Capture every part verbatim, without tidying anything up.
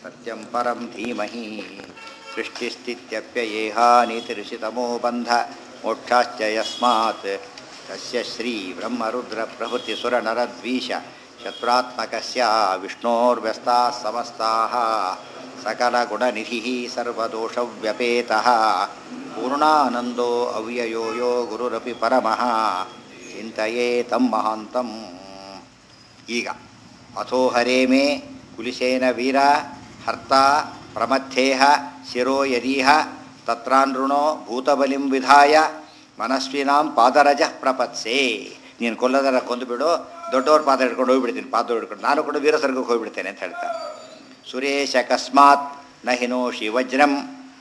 सत्यं परं धीमहि सृष्टिस्थित्यप्ययेहानीतिर्षितमो बन्ध मोक्षाश्च यस्मात् तस्य श्रीब्रह्मरुद्रप्रभृतिसुरनरद्वीष शत्रुत्मकस्य विष्णोर्व्यस्ताः समस्ताः सकलगुणनिधिः सर्वदोषव्यपेतः पूर्णानन्दो अव्ययो यो गुरुरपि परमः चिन्तयेतं महान्तम् ಈಗ ಅಥೋ ಹರೇ ಮೇ ಕುಲಿಶೇನ ವೀರ ಹರ್ತ ಪ್ರಮಥ್ಯೇಹ ಶಿರೋ ಯದೀಹ ತತ್ರಾನೃಣೋ ಭೂತಬಲಿಂ ವಿಧಾಯ ಮನಸ್ವಿನಾಂ ಪಾದರಜ ಪ್ರಪತ್ಸೆ. ನೀನು ಕೊಲ್ಲದರ ಕೊಂದುಬಿಡು, ದೊಡ್ಡವ್ರ ಪಾದ ಹಿಡ್ಕೊಂಡು ಹೋಗ್ಬಿಡ್ತೀನಿ, ಪಾದ ಹಿಡ್ಕೊಂಡು ನಾನು ಕೂಡ ವೀರಸರ್ಗಕ್ಕೆ ಹೋಗ್ಬಿಡ್ತೇನೆ ಅಂತ ಹೇಳ್ತಾರೆ. ಸುರೇಶ ಅಕಸ್ಮಾತ್ ನ ಹಿನೋಷಿ ವಜ್ರಂ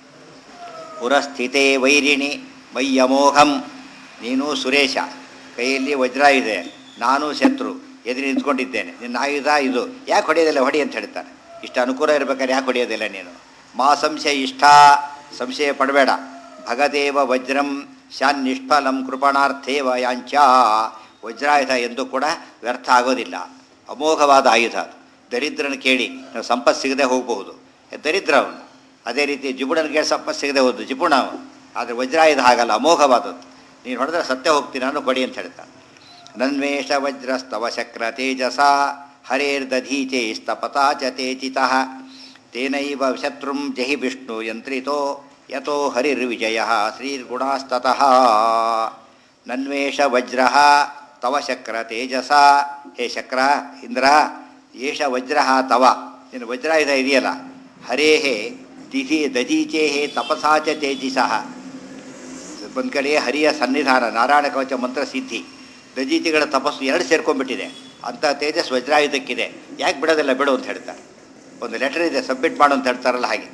ಪುರಸ್ಥಿತೇ ವೈರಿಣಿ ಮಯ್ಯಮೋಘಂ. ನೀನು ಸುರೇಶ, ಕೈಯಲ್ಲಿ ವಜ್ರ ಇದೆ, ನಾನು ಶತ್ರು ಎದುರು ನಿಂತ್ಕೊಂಡಿದ್ದೇನೆ, ನಿನ್ನ ಆಯುಧ ಇದು, ಯಾಕೆ ಹೊಡೆಯೋದಿಲ್ಲ ಹೊಡಿ ಅಂತ ಹೇಳ್ತಾನೆ. ಇಷ್ಟು ಅನುಕೂಲ ಇರ್ಬೇಕಾದ್ರೆ ಯಾಕೆ ಹೊಡೆಯೋದಿಲ್ಲ ನೀನು? ಮಾ ಸಂಶಯ ಇಷ್ಟ, ಸಂಶಯ ಪಡಬೇಡ. ಭಗದೇವ ವಜ್ರಂ ಶಾನ್ ನಿಷ್ಫಲಂ ಕೃಪಣಾರ್ಥೇವ ಯಾಂಚ. ವಜ್ರಾಯುಧ ಎಂದು ಕೂಡ ವ್ಯರ್ಥ ಆಗೋದಿಲ್ಲ, ಅಮೋಘವಾದ ಆಯುಧ. ದರಿದ್ರನ ಕೇಳಿ ನಾವು ಸಂಪತ್ತು ಸಿಗದೆ ಹೋಗಬಹುದು, ದರಿದ್ರ ಅವನು. ಅದೇ ರೀತಿ ಜಿಪುಣನಿಗೆ ಸಂಪತ್ತು ಸಿಗದೆ ಹೋದ್ದು ಜಿಪುಣ ಅವನು. ಆದರೆ ವಜ್ರಾಯುಧ ಹಾಗಲ್ಲ, ಅಮೋಘವಾದದ್ದು. ನೀನು ಹೊಡೆದ್ರೆ ಸತ್ಯ ಹೋಗ್ತೀನಿ, ನಾನು ಕೊಡಿ ಅಂತ ಹೇಳ್ತಾನೆ. ನನ್ವೇಷ ವಜ್ರಸ್ತವ ಶಕ್ರ ತೇಜಸ ಹರೇರ್ದಧೀಚೇ ಸ್ತಪತಾ ಚ ತೇಜಿತಃ ತೇನೈವ ಶತ್ರುಂ ಜಹಿ ವಿಷ್ಣು ಯಂತ್ರಿತೋ ಯತೋ ಹರಿರ್ವಿಜಯ ಶ್ರೀರ್ಗುಣಾಸ್ತತಃ. ನನ್ವೇಷ ವಜ್ರ ತವ ಶಕ್ರ ತೇಜಸ. ಹೇ ಶಕ್ರ ಇಂದ್ರ, ಏಷ ವಜ್ರ ತವ, ನಿನ್ನ ವಜ್ರಾಯುಧ ಇದೆಯಲ್ಲ, ಹರೇಹೇ ದಿಧಿ ದಧೀಚೇ ತಪಸಾ ಚ ತೇಜಿಸಃ. ಒಂದು ಕಡೆ ಹರಿಯ ಸನ್ನಿಧಾನ, ನಾರಾಯಣ ಕವಚ ಮಂತ್ರ ಸಿದ್ಧಿ, ದಜೀತಿಗಳ ತಪಸ್ಸು ಎರಡು ಸೇರ್ಕೊಂಡ್ಬಿಟ್ಟಿದೆ. ಅಂಥ ತೇಜಸ್ ವಜ್ರಾಯುಧಕ್ಕಿದೆ, ಯಾಕೆ ಬಿಡೋದಿಲ್ಲ, ಬಿಡು ಅಂತ ಹೇಳ್ತಾರೆ. ಒಂದು ಲೆಟರ್ ಇದೆ, ಸಬ್ಮಿಟ್ ಮಾಡು ಅಂತ ಹೇಳ್ತಾರಲ್ಲ ಹಾಗೆ.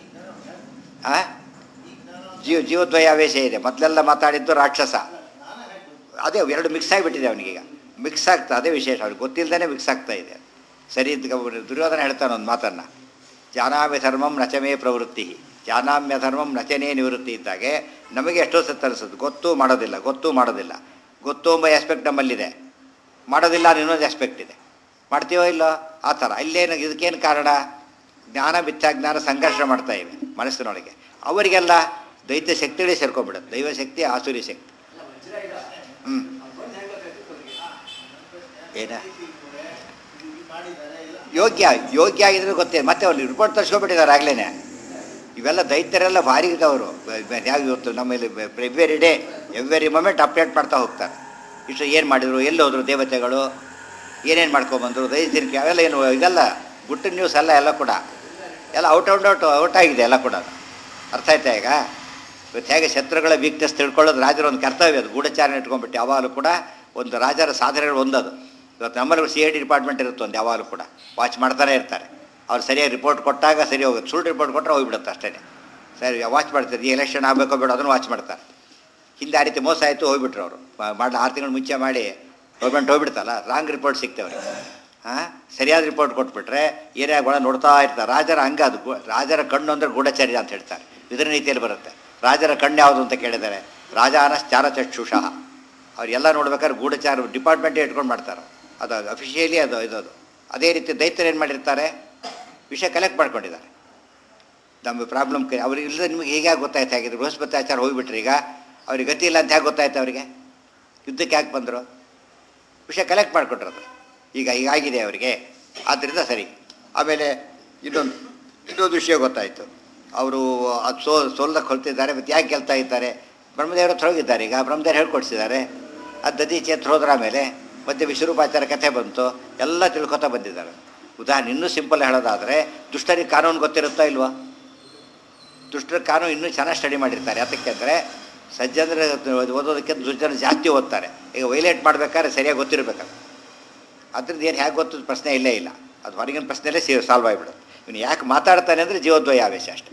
ಹಾಂ, ಜೀವ ಜೀವದ್ವಯಾವೇಶ ಇದೆ. ಮೊದಲೆಲ್ಲ ಮಾತಾಡಿದ್ದು ರಾಕ್ಷಸ, ಅದೇ ಎರಡು ಮಿಕ್ಸ್ ಆಗಿಬಿಟ್ಟಿದೆ ಅವನಿಗೀಗ. ಮಿಕ್ಸ್ ಆಗ್ತಾ, ಅದೇ ವಿಶೇಷ, ಅವ್ರಿಗೆ ಗೊತ್ತಿಲ್ಲದೇ ಮಿಕ್ಸ್ ಆಗ್ತಾ ಇದೆ. ಸರಿ, ದುರ್ಯೋಧನ ಹೇಳ್ತಾನೆ ಒಂದು ಮಾತನ್ನು, ಜಾನಾಮ್ಯ ಧರ್ಮಂ ನಚಮೇ ಪ್ರವೃತ್ತಿ ಜಾನಾಮ್ಯ ಧರ್ಮಂ ನಚನೇ ನಿವೃತ್ತಿ ಇದ್ದಾಗೆ ನಮಗೆ ಎಷ್ಟೋ ಸತ್ತು ಅನಿಸುತ್ತೆ, ಗೊತ್ತು ಮಾಡೋದಿಲ್ಲ, ಗೊತ್ತು ಮಾಡೋದಿಲ್ಲ. ಗೊತ್ತು ಎಂಬ ಆಸ್ಪೆಕ್ಟ್ ನಮ್ಮಲ್ಲಿದೆ, ಮಾಡೋದಿಲ್ಲ ಅನ್ನೋ ಇನ್ನೊಂದು ಆಸ್ಪೆಕ್ಟ್ ಇದೆ. ಮಾಡ್ತೀವೋ ಇಲ್ಲೋ ಆ ಥರ. ಇಲ್ಲೇನು ಇದಕ್ಕೇನು ಕಾರಣ? ಜ್ಞಾನ ಮಿಥ್ಯಾಜ್ಞಾನ ಸಂಘರ್ಷ ಮಾಡ್ತಾ ಇವೆ ಮನಸ್ಸಿನೊಳಗೆ. ಅವರಿಗೆಲ್ಲ ದೈತ್ಯ ಶಕ್ತಿಗಳೇ ಸೇರ್ಕೊಂಡ್ಬಿಡುತ್ತೆ, ದೈವಶಕ್ತಿ ಆಸುರಿ ಶಕ್ತಿ. ಹ್ಞೂ ಏನ ಯೋಗ್ಯ ಯೋಗ್ಯ ಆಗಿದ್ರೆ ಗೊತ್ತೇ, ಮತ್ತೆ ಅವ್ರು ರಿಪೋರ್ಟ್ ತರಿಸ್ಕೊಬಿಟ್ಟಿದ್ದಾರೆ ಆಗಲೇ. ಇವೆಲ್ಲ ದೈತ್ಯರೆಲ್ಲ ಭಾರಿ ಇದ್ದವರು. ಯಾವ ಇವತ್ತು ನಮ್ಮಲ್ಲಿ every day every moment update ಮಾಡ್ತಾ ಹೋಗ್ತಾರೆ. ಇಷ್ಟು ಏನು ಮಾಡಿದರು, ಎಲ್ಲಿ ಹೋದರು ದೇವತೆಗಳು, ಏನೇನು ಮಾಡ್ಕೊಬಂದರು, ದೈತ್ಯರಿಗೆ ಅವೆಲ್ಲ ಏನು, ಇದೆಲ್ಲ ಗುಡ್ ನ್ಯೂಸ್ ಅಲ್ಲ. ಎಲ್ಲ ಕೂಡ ಎಲ್ಲ ಔಟ್ ಔಟ್ ಔಟ್ ಔಟ್ ಆಗಿದೆ ಎಲ್ಲ ಕೂಡ. ಅರ್ಥ ಆಯ್ತಾ ಈಗ? ಇವತ್ತು ಹೇಗೆ ಶತ್ರುಗಳ ವೀಕ್ನೆಸ್ ತಿಳ್ಕೊಳ್ಳೋದು ರಾಜರ ಒಂದು ಕರ್ತವ್ಯ, ಅದು ಗೂಢಚಾರಣ ಇಟ್ಕೊಂಡ್ಬಿಟ್ಟು ಯಾವಾಗಲೂ ಕೂಡ ಒಂದು ರಾಜರ ಸಾಧನೆಗಳು ಒಂದದು. ಇವತ್ತು ನಮ್ಮಲ್ಲಿ ಸಿ ಐ ಡಿ ಡಿಪಾರ್ಟ್ಮೆಂಟ್ ಇರುತ್ತೆ ಒಂದು, ಯಾವಾಗಲೂ ಕೂಡ ವಾಚ್ ಮಾಡ್ತಾನೆ ಇರ್ತಾರೆ. ಅವ್ರು ಸರಿಯಾಗಿ ರಿಪೋರ್ಟ್ ಕೊಟ್ಟಾಗ ಸರಿ ಹೋಗುತ್ತೆ, ಸುಳ್ಳು ರಿಪೋರ್ಟ್ ಕೊಟ್ಟರೆ ಹೋಗಿಬಿಡುತ್ತೆ ಅಷ್ಟೇ. ಸರಿ ವಾಚ್ ಮಾಡ್ತಾರೆ, ಈ ಎಲೆಕ್ಷನ್ ಆಗಬೇಕೋ ಬೇಡ ಅದನ್ನು ವಾಚ್ ಮಾಡ್ತಾರೆ. ಹಿಂದೆ ಆ ರೀತಿ ಮೋಸ ಆಯಿತು, ಹೋಗ್ಬಿಟ್ರು ಅವರು. ಮಾಡಲಿ ಆರು ತಿಂಗಳು ಮುಂಚೆ ಮಾಡಿ ಗೌರ್ಮೆಂಟ್ ಹೋಗ್ಬಿಡ್ತಲ್ಲ, ರಾಂಗ್ ರಿಪೋರ್ಟ್ ಸಿಗ್ತೇವ್ರಿ. ಹಾಂ, ಸರಿಯಾದ ರಿಪೋರ್ಟ್ ಕೊಟ್ಬಿಟ್ರೆ ಏರಿಯಾಗಳ ನೋಡ್ತಾ ಇರ್ತಾರೆ. ರಾಜರ ಹಂಗೆ ಅದು, ರಾಜರ ಕಣ್ಣು ಅಂದರೆ ಗೂಢಚರ್ಯ ಅಂತ ಹೇಳ್ತಾರೆ, ಇದರ ನೀತಿಯಲ್ಲಿ ಬರುತ್ತೆ. ರಾಜರ ಕಣ್ಣು ಯಾವುದು ಅಂತ ಕೇಳಿದ್ದಾರೆ, ರಾಜಾನಶ್ಚಾರ ಚಕ್ಷುಷಃ. ಅವರೆಲ್ಲ ನೋಡ್ಬೇಕಾದ್ರೆ ಗೂಢಚಾರ ಡಿಪಾರ್ಟ್ಮೆಂಟೇ ಇಟ್ಕೊಂಡು ಮಾಡ್ತಾರೆ, ಅದು ಅಫಿಷಿಯಲಿ ಅದು ಇದದು. ಅದೇ ರೀತಿ ದೈತ್ಯರು ಏನು ಮಾಡಿರ್ತಾರೆ, ವಿಷಯ ಕಲೆಕ್ಟ್ ಮಾಡ್ಕೊಂಡಿದ್ದಾರೆ. ನಮ್ಮ ಪ್ರಾಬ್ಲಮ್ ಕ ಅವ್ರಿಗೆ ಇಲ್ಲದೆ ನಿಮಗೆ ಹೇಗೆ ಗೊತ್ತಾಯ್ತು? ಆಗಿದ್ರು ಬೃಹಸ್ಪತಿ ಆಚಾರ ಹೋಗಿಬಿಟ್ರೆ ಈಗ ಅವ್ರಿಗೆ ಗತಿ ಇಲ್ಲ ಅಂತ ಹೇಗೆ ಗೊತ್ತಾಯ್ತು ಅವರಿಗೆ? ಯುದ್ಧಕ್ಕೆ ಯಾಕೆ ಬಂದರು? ವಿಷಯ ಕಲೆಕ್ಟ್ ಮಾಡಿಕೊಟ್ರದು. ಈಗ ಹೀಗಾಗಿದೆ ಅವರಿಗೆ, ಆದ್ದರಿಂದ ಸರಿ. ಆಮೇಲೆ ಇನ್ನೊಂದು ಇನ್ನೊಂದು ವಿಷಯ ಗೊತ್ತಾಯಿತು, ಅವರು ಅದು ಸೋ ಸೋಲ್ದಕ್ಕೆ ಹೊಲ್ತಿದ್ದಾರೆ. ಮತ್ತು ಯಾಕೆ ಗೆಲ್ತಾ ಇದ್ದಾರೆ? ಬ್ರಹ್ಮದೇವ್ರ ಹತ್ರ ಹೋಗಿದ್ದಾರೆ. ಈಗ ಬ್ರಹ್ಮದೇವ್ರು ಹೇಳ್ಕೊಡ್ಸಿದ್ದಾರೆ, ಅದು ದದೀಚಿ ಹತ್ರ ಹೋದ್ರ ಆಮೇಲೆ ಮತ್ತೆ ವಿಶ್ವರೂಪಾಚಾರ ಕಥೆ ಬಂತು, ಎಲ್ಲ ತಿಳ್ಕೊತಾ ಬಂದಿದ್ದಾರೆ. ಉದಾಹರಣೆ ಇನ್ನೂ ಸಿಂಪಲ್ ಹೇಳೋದಾದರೆ, ದುಷ್ಟರಿಗೆ ಕಾನೂನು ಗೊತ್ತಿರುತ್ತೋ ಇಲ್ವೋ? ದುಷ್ಟರ ಕಾನೂನು ಇನ್ನೂ ಚೆನ್ನಾಗಿ ಸ್ಟಡಿ ಮಾಡಿರ್ತಾರೆ. ಯಾತಕ್ಕೆ ಅಂದರೆ ಸಜ್ಜನರ ಓದೋದಕ್ಕಿಂತ ದುರ್ಜನ ಜಾಸ್ತಿ ಓದ್ತಾರೆ. ಈಗ ವೈಲೇಟ್ ಮಾಡಬೇಕಾದ್ರೆ ಸರಿಯಾಗಿ ಗೊತ್ತಿರಬೇಕಲ್ಲ. ಅದ್ರದ್ದು ಏನು ಹೇಗೆ ಗೊತ್ತದ ಪ್ರಶ್ನೆ ಇಲ್ಲೇ ಇಲ್ಲ, ಅದು ಹೊರಗಿನ ಪ್ರಶ್ನೆಯಲ್ಲೇ ಸಿ ಸಾಲ್ವ್ ಆಗಿಬಿಡುತ್ತೆ. ಇವನು ಯಾಕೆ ಮಾತಾಡ್ತಾನೆ ಅಂದರೆ ಜೀವದ್ವಯ ಆವೇಶ ಅಷ್ಟೆ.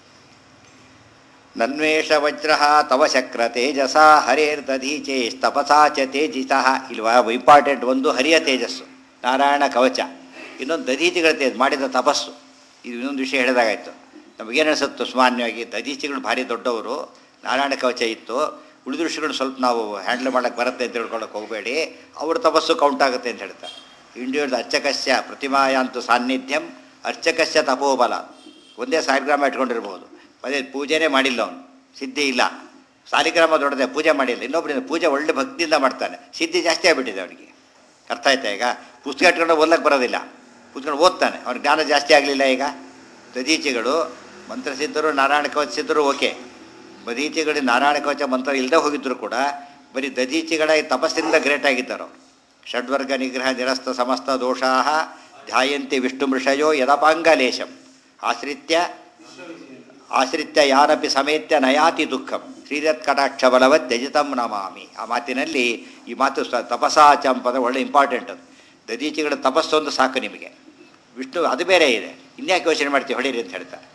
ನನ್ವೇಷ ವಜ್ರ ತವ ಶಕ್ರ ತೇಜಸ ಹರೇರ್ದಧೀಚೇ ತಪಸಾ ಚ ತೇಜಿತಃ. ಇಲ್ವಾ ಇಂಪಾರ್ಟೆಂಟ್ ಒಂದು ಹರಿಯ ತೇಜಸ್ಸು, ನಾರಾಯಣ ಕವಚ. ಇನ್ನೊಂದು ದಧೀಚಿಗಳ ತೇಜ್ ಮಾಡಿದ ತಪಸ್ಸು. ಇದು ಇನ್ನೊಂದು ವಿಷಯ ಹೇಳಿದಾಗಾಯಿತು. ನಮಗೇನು ಅನಿಸುತ್ತೋ ಸಾಮಾನ್ಯವಾಗಿ, ದಧೀಚಿಗಳು ಭಾರಿ ದೊಡ್ಡವರು, ನಾರಾಯಣ ಕವಚ ಇತ್ತು. ಉಳಿದ ಋಷಿಗಳನ್ನ ಸ್ವಲ್ಪ ನಾವು ಹ್ಯಾಂಡ್ಲ್ ಮಾಡೋಕ್ಕೆ ಬರುತ್ತೆ ಅಂತ ತಿಳ್ಕೊಳ್ಳೋಕೆ ಹೋಗಬೇಡಿ, ಅವ್ರ ತಪಸ್ಸು ಕೌಂಟ್ ಆಗುತ್ತೆ ಅಂತ ಹೇಳ್ತಾರೆ. ಇಂಡಿಯದ ಅಚ್ಚಕಸ್ಯ ಪ್ರತಿಮಾಯಾಂತು ಸಾನ್ನಿಧ್ಯಂ ಅರ್ಚಕಸ್ಯ ತಪೋಬಲ. ಒಂದೇ ಸಾಲಿಗ್ರಾಮ ಇಟ್ಕೊಂಡಿರ್ಬೋದು, ಅದೇ ಪೂಜೆನೇ ಮಾಡಿಲ್ಲ ಅವನು, ಸಿದ್ಧಿ ಇಲ್ಲ. ಸಾಲಿಗ್ರಾಮ ದೊಡ್ಡದೆ, ಪೂಜೆ ಮಾಡಿಲ್ಲ. ಇನ್ನೊಬ್ಬರಿಂದ ಪೂಜೆ ಒಳ್ಳೆ ಭಕ್ತಿಯಿಂದ ಮಾಡ್ತಾನೆ, ಸಿದ್ಧಿ ಜಾಸ್ತಿ ಆಗಿಬಿಟ್ಟಿದೆ ಅವನಿಗೆ. ಅರ್ಥ ಆಯ್ತಾ? ಈಗ ಪುಸ್ತಕ ಇಟ್ಕೊಂಡು ಓದ್ಲಕ್ಕೆ ಬರೋದಿಲ್ಲ, ಕೂತ್ಕೊಂಡು ಓದ್ತಾನೆ, ಅವ್ನಿಗೆ ಜ್ಞಾನ ಜಾಸ್ತಿ ಆಗಲಿಲ್ಲ. ಈಗ ದದೀಚಿಗಳು ಮಂತ್ರಸಿದ್ಧರು, ನಾರಾಯಣ ಕವಚ ಸಿದ್ಧರು ಓಕೆ. ದದೀಚಿಗಳು ನಾರಾಯಣ ಕವಚ ಮಂತ್ರ ಇಲ್ಲದೆ ಹೋಗಿದ್ದರು ಕೂಡ ಬರೀ ದದೀಚಿಗಳ ತಪಸ್ಸಿಂದ ಗ್ರೇಟ್ ಆಗಿದ್ದರು. ಷಡ್ವರ್ಗ ನಿಗ್ರಹ ನಿರಸ್ತ ಸಮಸ್ತ ದೋಷಾ ಧ್ಯಾಯಂತಿ ವಿಷ್ಣು ಮೃಷಯೋ ಯದಪಾಂಗಲೇಶಂ ಆಶ್ರಿತ್ಯ ಆಶ್ರಿತ್ಯ ಯಾನಪಿ ಸಮೇತ್ಯ ನಯಾತಿ ದುಃಖಂ ಶ್ರೀರತ್ ಕಟಾಕ್ಷ ಬಲವತ್ ತ್ಯಜಿತಂ ನಮಾಮಿ. ಆ ಮಾತಿನಲ್ಲಿ ಈ ಮಾತು ಸ ತಪಸಾಚಂ ಪದ ಒಳ್ಳೆ ಇಂಪಾರ್ಟೆಂಟ್. ಅದು ದದೀಚಿಗಳ ತಪಸ್ಸೊಂದು ಸಾಕು ನಿಮಗೆ. ವಿಷ್ಣು ಅದು ಬೇರೆ ಇದೆ, ಇನ್ಯಾಕೆ ಯೋಚನೆ ಮಾಡ್ತೀವಿ ಹೊಡೀರಿ ಅಂತ ಹೇಳ್ತಾರೆ.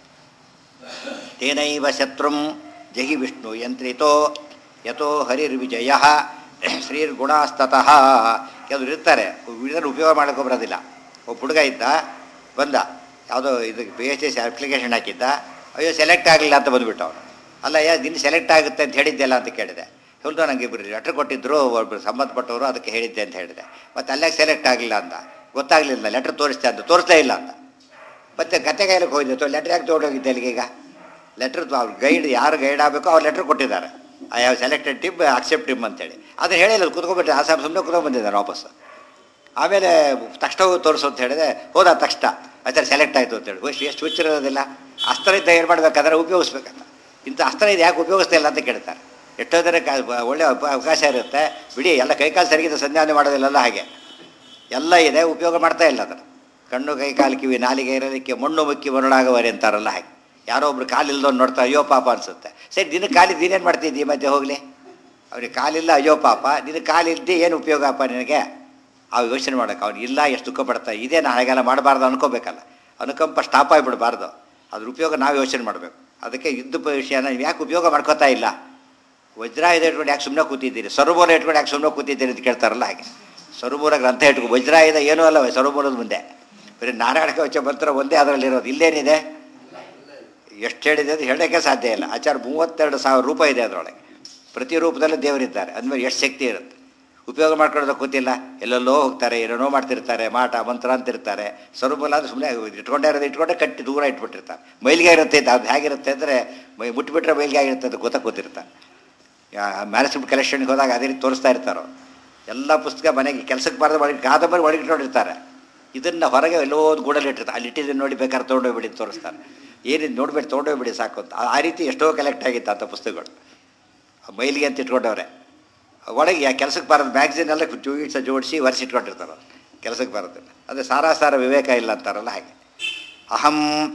ತೇನೈವ ಶತ್ರುಂ ಜಹಿ ವಿಷ್ಣು ಯಂತ್ರಿತೋ ಯಥೋ ಹರಿರ್ವಿಜಯ ಶ್ರೀರ್ಗುಣಾಸ್ತತಃ. ಕೆಲವರು ಇರ್ತಾರೆ, ಇದನ್ನು ಉಪಯೋಗ ಮಾಡೋಕ್ಕೆ ಬರೋದಿಲ್ಲ. ಒಬ್ಬ ಹುಡುಗ ಇದ್ದ, ಬಂದ ಯಾವುದೋ ಇದಕ್ಕೆ ಪಿ ಎಚ್ ಎಸ್ ಅಪ್ಲಿಕೇಶನ್ ಹಾಕಿದ್ದ, ಅಯ್ಯೋ ಸೆಲೆಕ್ಟ್ ಆಗಲಿಲ್ಲ ಅಂತ ಬಂದುಬಿಟ್ಟು ಅವನು. ಅಲ್ಲ ಯಾ ನಿನ್ನ ಸೆಲೆಕ್ಟ್ ಆಗುತ್ತೆ ಅಂತ ಹೇಳಿದ್ದೆಲ್ಲ ಅಂತ ಕೇಳಿದೆ. ಹೇಳ್ದು ನನಗೆ ಇಬ್ಬರು ಲೆಟ್ರ್ ಕೊಟ್ಟಿದ್ದರು, ಒಬ್ಬರು ಸಂಬಂಧಪಟ್ಟವರು, ಅದಕ್ಕೆ ಹೇಳಿದ್ದೆ ಅಂತ ಹೇಳಿದೆ. ಮತ್ತು ಅಲ್ಲಾಗ ಸೆಲೆಕ್ಟ್ ಆಗಲಿಲ್ಲ ಅಂದ. ಗೊತ್ತಾಗಲಿಲ್ಲ, ಲೆಟ್ರ್ ತೋರಿಸ್ತೆ ಅಂತ, ತೋರಿಸಲೇ ಇಲ್ಲ ಅಂತ. ಮತ್ತು ಗದ್ದೆಗಾಯಲಿಕ್ಕೆ ಹೋಗಿದ್ದೆ, ತೋ ಲೆಟ್ರ್ ಯಾಕೆ ತೊಗೊಂಡೋಗಿದ್ದೆ ಅಲ್ಲಿಗೆ? ಈಗ ಲೆಟ್ರ್ ಅವ್ರು ಗೈಡ್ ಯಾರು ಗೈಡ್ ಆಗಬೇಕೋ ಅವ್ರು ಲೆಟ್ರ್ ಕೊಟ್ಟಿದ್ದಾರೆ, I have selected team accept team ಅಂತೇಳಿ. ಅದನ್ನು ಹೇಳಿಲ್ಲ, ಕುತ್ಕೊಂಡ್ಬಿಟ್ಟೆ. ಆ ಸಾಬ್ ಸುಮ್ಮನೆ ಕುತ್ಕೊಂಡು ಬಂದಿದ್ದಾರೆ ವಾಪಸ್. ಆಮೇಲೆ ತಕ್ಷಣ ಹೋಗಿ ತೋರಿಸು ಅಂತ ಹೇಳಿದೆ, ಹೋದ ತಕ್ಷಣ ಆಚಾರ ಸೆಲೆಕ್ಟ್ ಆಯಿತು ಅಂತೇಳಿ. ವಯಸ್ಸು ಎಷ್ಟು ಹುಚ್ಚಿರೋದಿಲ್ಲ. ಅಸ್ತ್ರ ಇದ್ದ ಏನು ಮಾಡಬೇಕಾದ್ರೆ ಉಪಯೋಗಿಸ್ಬೇಕಂತ. ಇಂಥ ಅಸ್ತ್ರ ಇದು ಯಾಕೆ ಉಪಯೋಗಿಸ್ತಾ ಇಲ್ಲ ಅಂತ ಕೇಳ್ತಾರೆ. ಎಷ್ಟೋ ಜನ ಕ ಒಳ್ಳೆಯ ಅವಕಾಶ ಇರುತ್ತೆ, ಬಿಡಿ ಎಲ್ಲ ಕೈಕಾಲು ಸರಿಗಿದ ಸಂಧಾನ ಮಾಡೋದಿಲ್ಲಲ್ಲ, ಹಾಗೆ ಎಲ್ಲ ಇದೆ, ಉಪಯೋಗ ಮಾಡ್ತಾ ಇಲ್ಲ ಅದನ್ನು. ಕಣ್ಣು ಕೈಕಾಲು ಕಿವಿ ನಾಲಿಗೆ ಇರೋದಕ್ಕೆ ಮಣ್ಣು ಮುಕ್ಕಿ ಮರುಳಾಗವರೆ ಅಂತಾರಲ್ಲ, ಹಾಗೆ ಯಾರೋ ಒಬ್ರು ಕಾಲಿಲ್ದವ್ನು ನೋಡ್ತಾ ಅಯ್ಯೋ ಪಾಪ ಅನಿಸುತ್ತೆ. ಸರಿ, ದಿನಕ್ಕೆ ಕಾಲಿದ್ದು ನೀನೇನು ಮಾಡ್ತಿದ್ದಿ ಮಧ್ಯೆ ಹೋಗಲಿ? ಅವ್ರಿಗೆ ಕಾಲಿಲ್ಲ, ಅಯ್ಯೋ ಪಾಪ, ನಿನಗೆ ಕಾಲಿದ್ದಿ ಏನು ಉಪಯೋಗಪ್ಪ ನಿನಗೆ? ಅವು ಯೋಚನೆ ಮಾಡೋಕೆ ಅವ್ನು ಇಲ್ಲ, ಎಷ್ಟು ದುಃಖ ಪಡ್ತಾ ಇದೇ. ನಾನು ಹಾಗೆಲ್ಲ ಮಾಡಬಾರ್ದು ಅನ್ಕೋಬೇಕಲ್ಲ, ಅನುಕಂಪ ಸ್ಟಾಪ್ ಆಗಿಬಿಡಬಾರ್ದು. ಅದ್ರ ಉಪಯೋಗ ನಾವು ಯೋಚನೆ ಮಾಡಬೇಕು. ಅದಕ್ಕೆ ಯುದ್ಧ ವಿಷಯನ ನೀವು ಯಾಕೆ ಉಪಯೋಗ ಮಾಡ್ಕೋತಾ ಇಲ್ಲ? ವಜ್ರ ಇದೆ ಇಟ್ಕೊಂಡು ಯಾಕೆ ಸುಮ್ಮನೆ ಕೂತಿದ್ದೀರಿ? ಸರೋಬೋರ ಇಟ್ಕೊಂಡು ಯಾಕೆ ಸುಮ್ಮನೆ ಕೂತಿದ್ದೀರಿ ಅಂತ ಕೇಳ್ತಾರಲ್ಲ, ಹಾಗೆ ಸರೋಬೋರ ಗ್ರಂಥ ಇಟ್ಕೊ. ವಜ್ರ ಇದೆ ಏನೂ ಅಲ್ಲ ಸರೋಬೋರದ ಮುಂದೆ, ಬರೀ ನಾರಾಯಣ ಕವಚ ಮಂತ್ರ ಒಂದೇ ಅದರಲ್ಲಿರೋದು. ಇಲ್ಲೇನಿದೆ? ಎಷ್ಟು ಹೇಳಿದೆ ಅದು ಹೇಳೋಕ್ಕೆ ಸಾಧ್ಯ ಇಲ್ಲ. ಆಚಾರ ಮೂವತ್ತೆರಡು ಸಾವಿರ ರೂಪ ಇದೆ ಅದರೊಳಗೆ. ಪ್ರತಿ ರೂಪದಲ್ಲೂ ದೇವರಿದ್ದಾರೆ, ಅಂದಮೇಲೆ ಎಷ್ಟು ಶಕ್ತಿ ಇರುತ್ತೆ. ಉಪಯೋಗ ಮಾಡ್ಕೊಳ್ಳೋದಕ್ಕೆ ಗೊತ್ತಿಲ್ಲ, ಎಲ್ಲೆಲ್ಲೋ ಹೋಗ್ತಾರೆ, ಏನೇನೋ ಮಾಡ್ತಿರ್ತಾರೆ, ಮಾಟ ಮಂತ್ರ ಅಂತಿರ್ತಾರೆ. ಸ್ವರೂಪಲ್ಲ ಅದು ಸುಮ್ಮನೆ ಇಟ್ಕೊಂಡೇ ಇರೋದು, ಇಟ್ಕೊಂಡೆ ಕಟ್ಟಿ ದೂರ ಇಟ್ಬಿಟ್ಟಿರ್ತಾರೆ. ಮೈಲಿಗೆ ಇರುತ್ತೆ, ಅದು ಹೇಗಿರುತ್ತೆ ಅಂದರೆ ಮೈ ಮುಟ್ಟಿಬಿಟ್ರೆ ಮೈಲಿಗೆ ಆಗಿರುತ್ತೆ, ಅದು ಗೊತ್ತಾಗ ಕೂತಿರ್ತಾರೆ. ಮ್ಯಾನೇಜ್ಮೆಂಟ್ ಕಲೆಕ್ಷನ್ಗೆ ಹೋದಾಗ ಅದೇ ರೀತಿ ತೋರಿಸ್ತಾ ಇರ್ತಾರೋ. ಎಲ್ಲ ಪುಸ್ತಕ ಮನೆಗೆ ಕೆಲಸಕ್ಕೆ ಬಾರದು ಒಳಗೆ ಕಾದಂಬರಿ ಒಳಗೆ ಇಟ್ಕೊಂಡಿರ್ತಾರೆ. ಇದನ್ನು ಹೊರಗೆ ಎಲ್ಲೋ ಒಂದು ಗೂಡಲ್ಲಿ ಇಟ್ಟಿರ್ತಾರೆ. ಅಲ್ಲಿ ಇಟ್ಟಿದ್ದನ್ನು ನೋಡಿ ಬೇಕಾದ್ರೆ ತೊಗೊಂಡೋಗ್ಬಿಡಿ ತೋರಿಸ್ತಾರೆ. ಏನಿದು ನೋಡ್ಬೇಡಿ, ತೊಗೊಂಡೋಗ್ಬಿಡಿ ಸಾಕು ಅಂತ. ಆ ರೀತಿ ಎಷ್ಟೋ ಕಲೆಕ್ಟ್ ಆಗಿತ್ತು ಅಂಥ ಪುಸ್ತಕಗಳು. ಮೈಲಿಗೆ ಅಂತ ಇಟ್ಕೊಂಡವ್ರೆ. ಒಳಗೆ ಯಾ ಕೆಲಸಕ್ಕೆ ಬರೋದು ಮ್ಯಾಗ್ಝಿನ್ ಎಲ್ಲ ಚೂಯಿಟ್ಸ ಜೋಡಿಸಿ ಒರೆಸಿಟ್ಕೊಂಡಿರ್ತಾರೆ, ಕೆಲಸಕ್ಕೆ ಬರೋದಿಲ್ಲ. ಅದೇ ಸಾರಾಸಾರ ವಿವೇಕ ಇಲ್ಲ ಅಂತಾರಲ್ಲ, ಹಾಗೆ. ಅಹಂ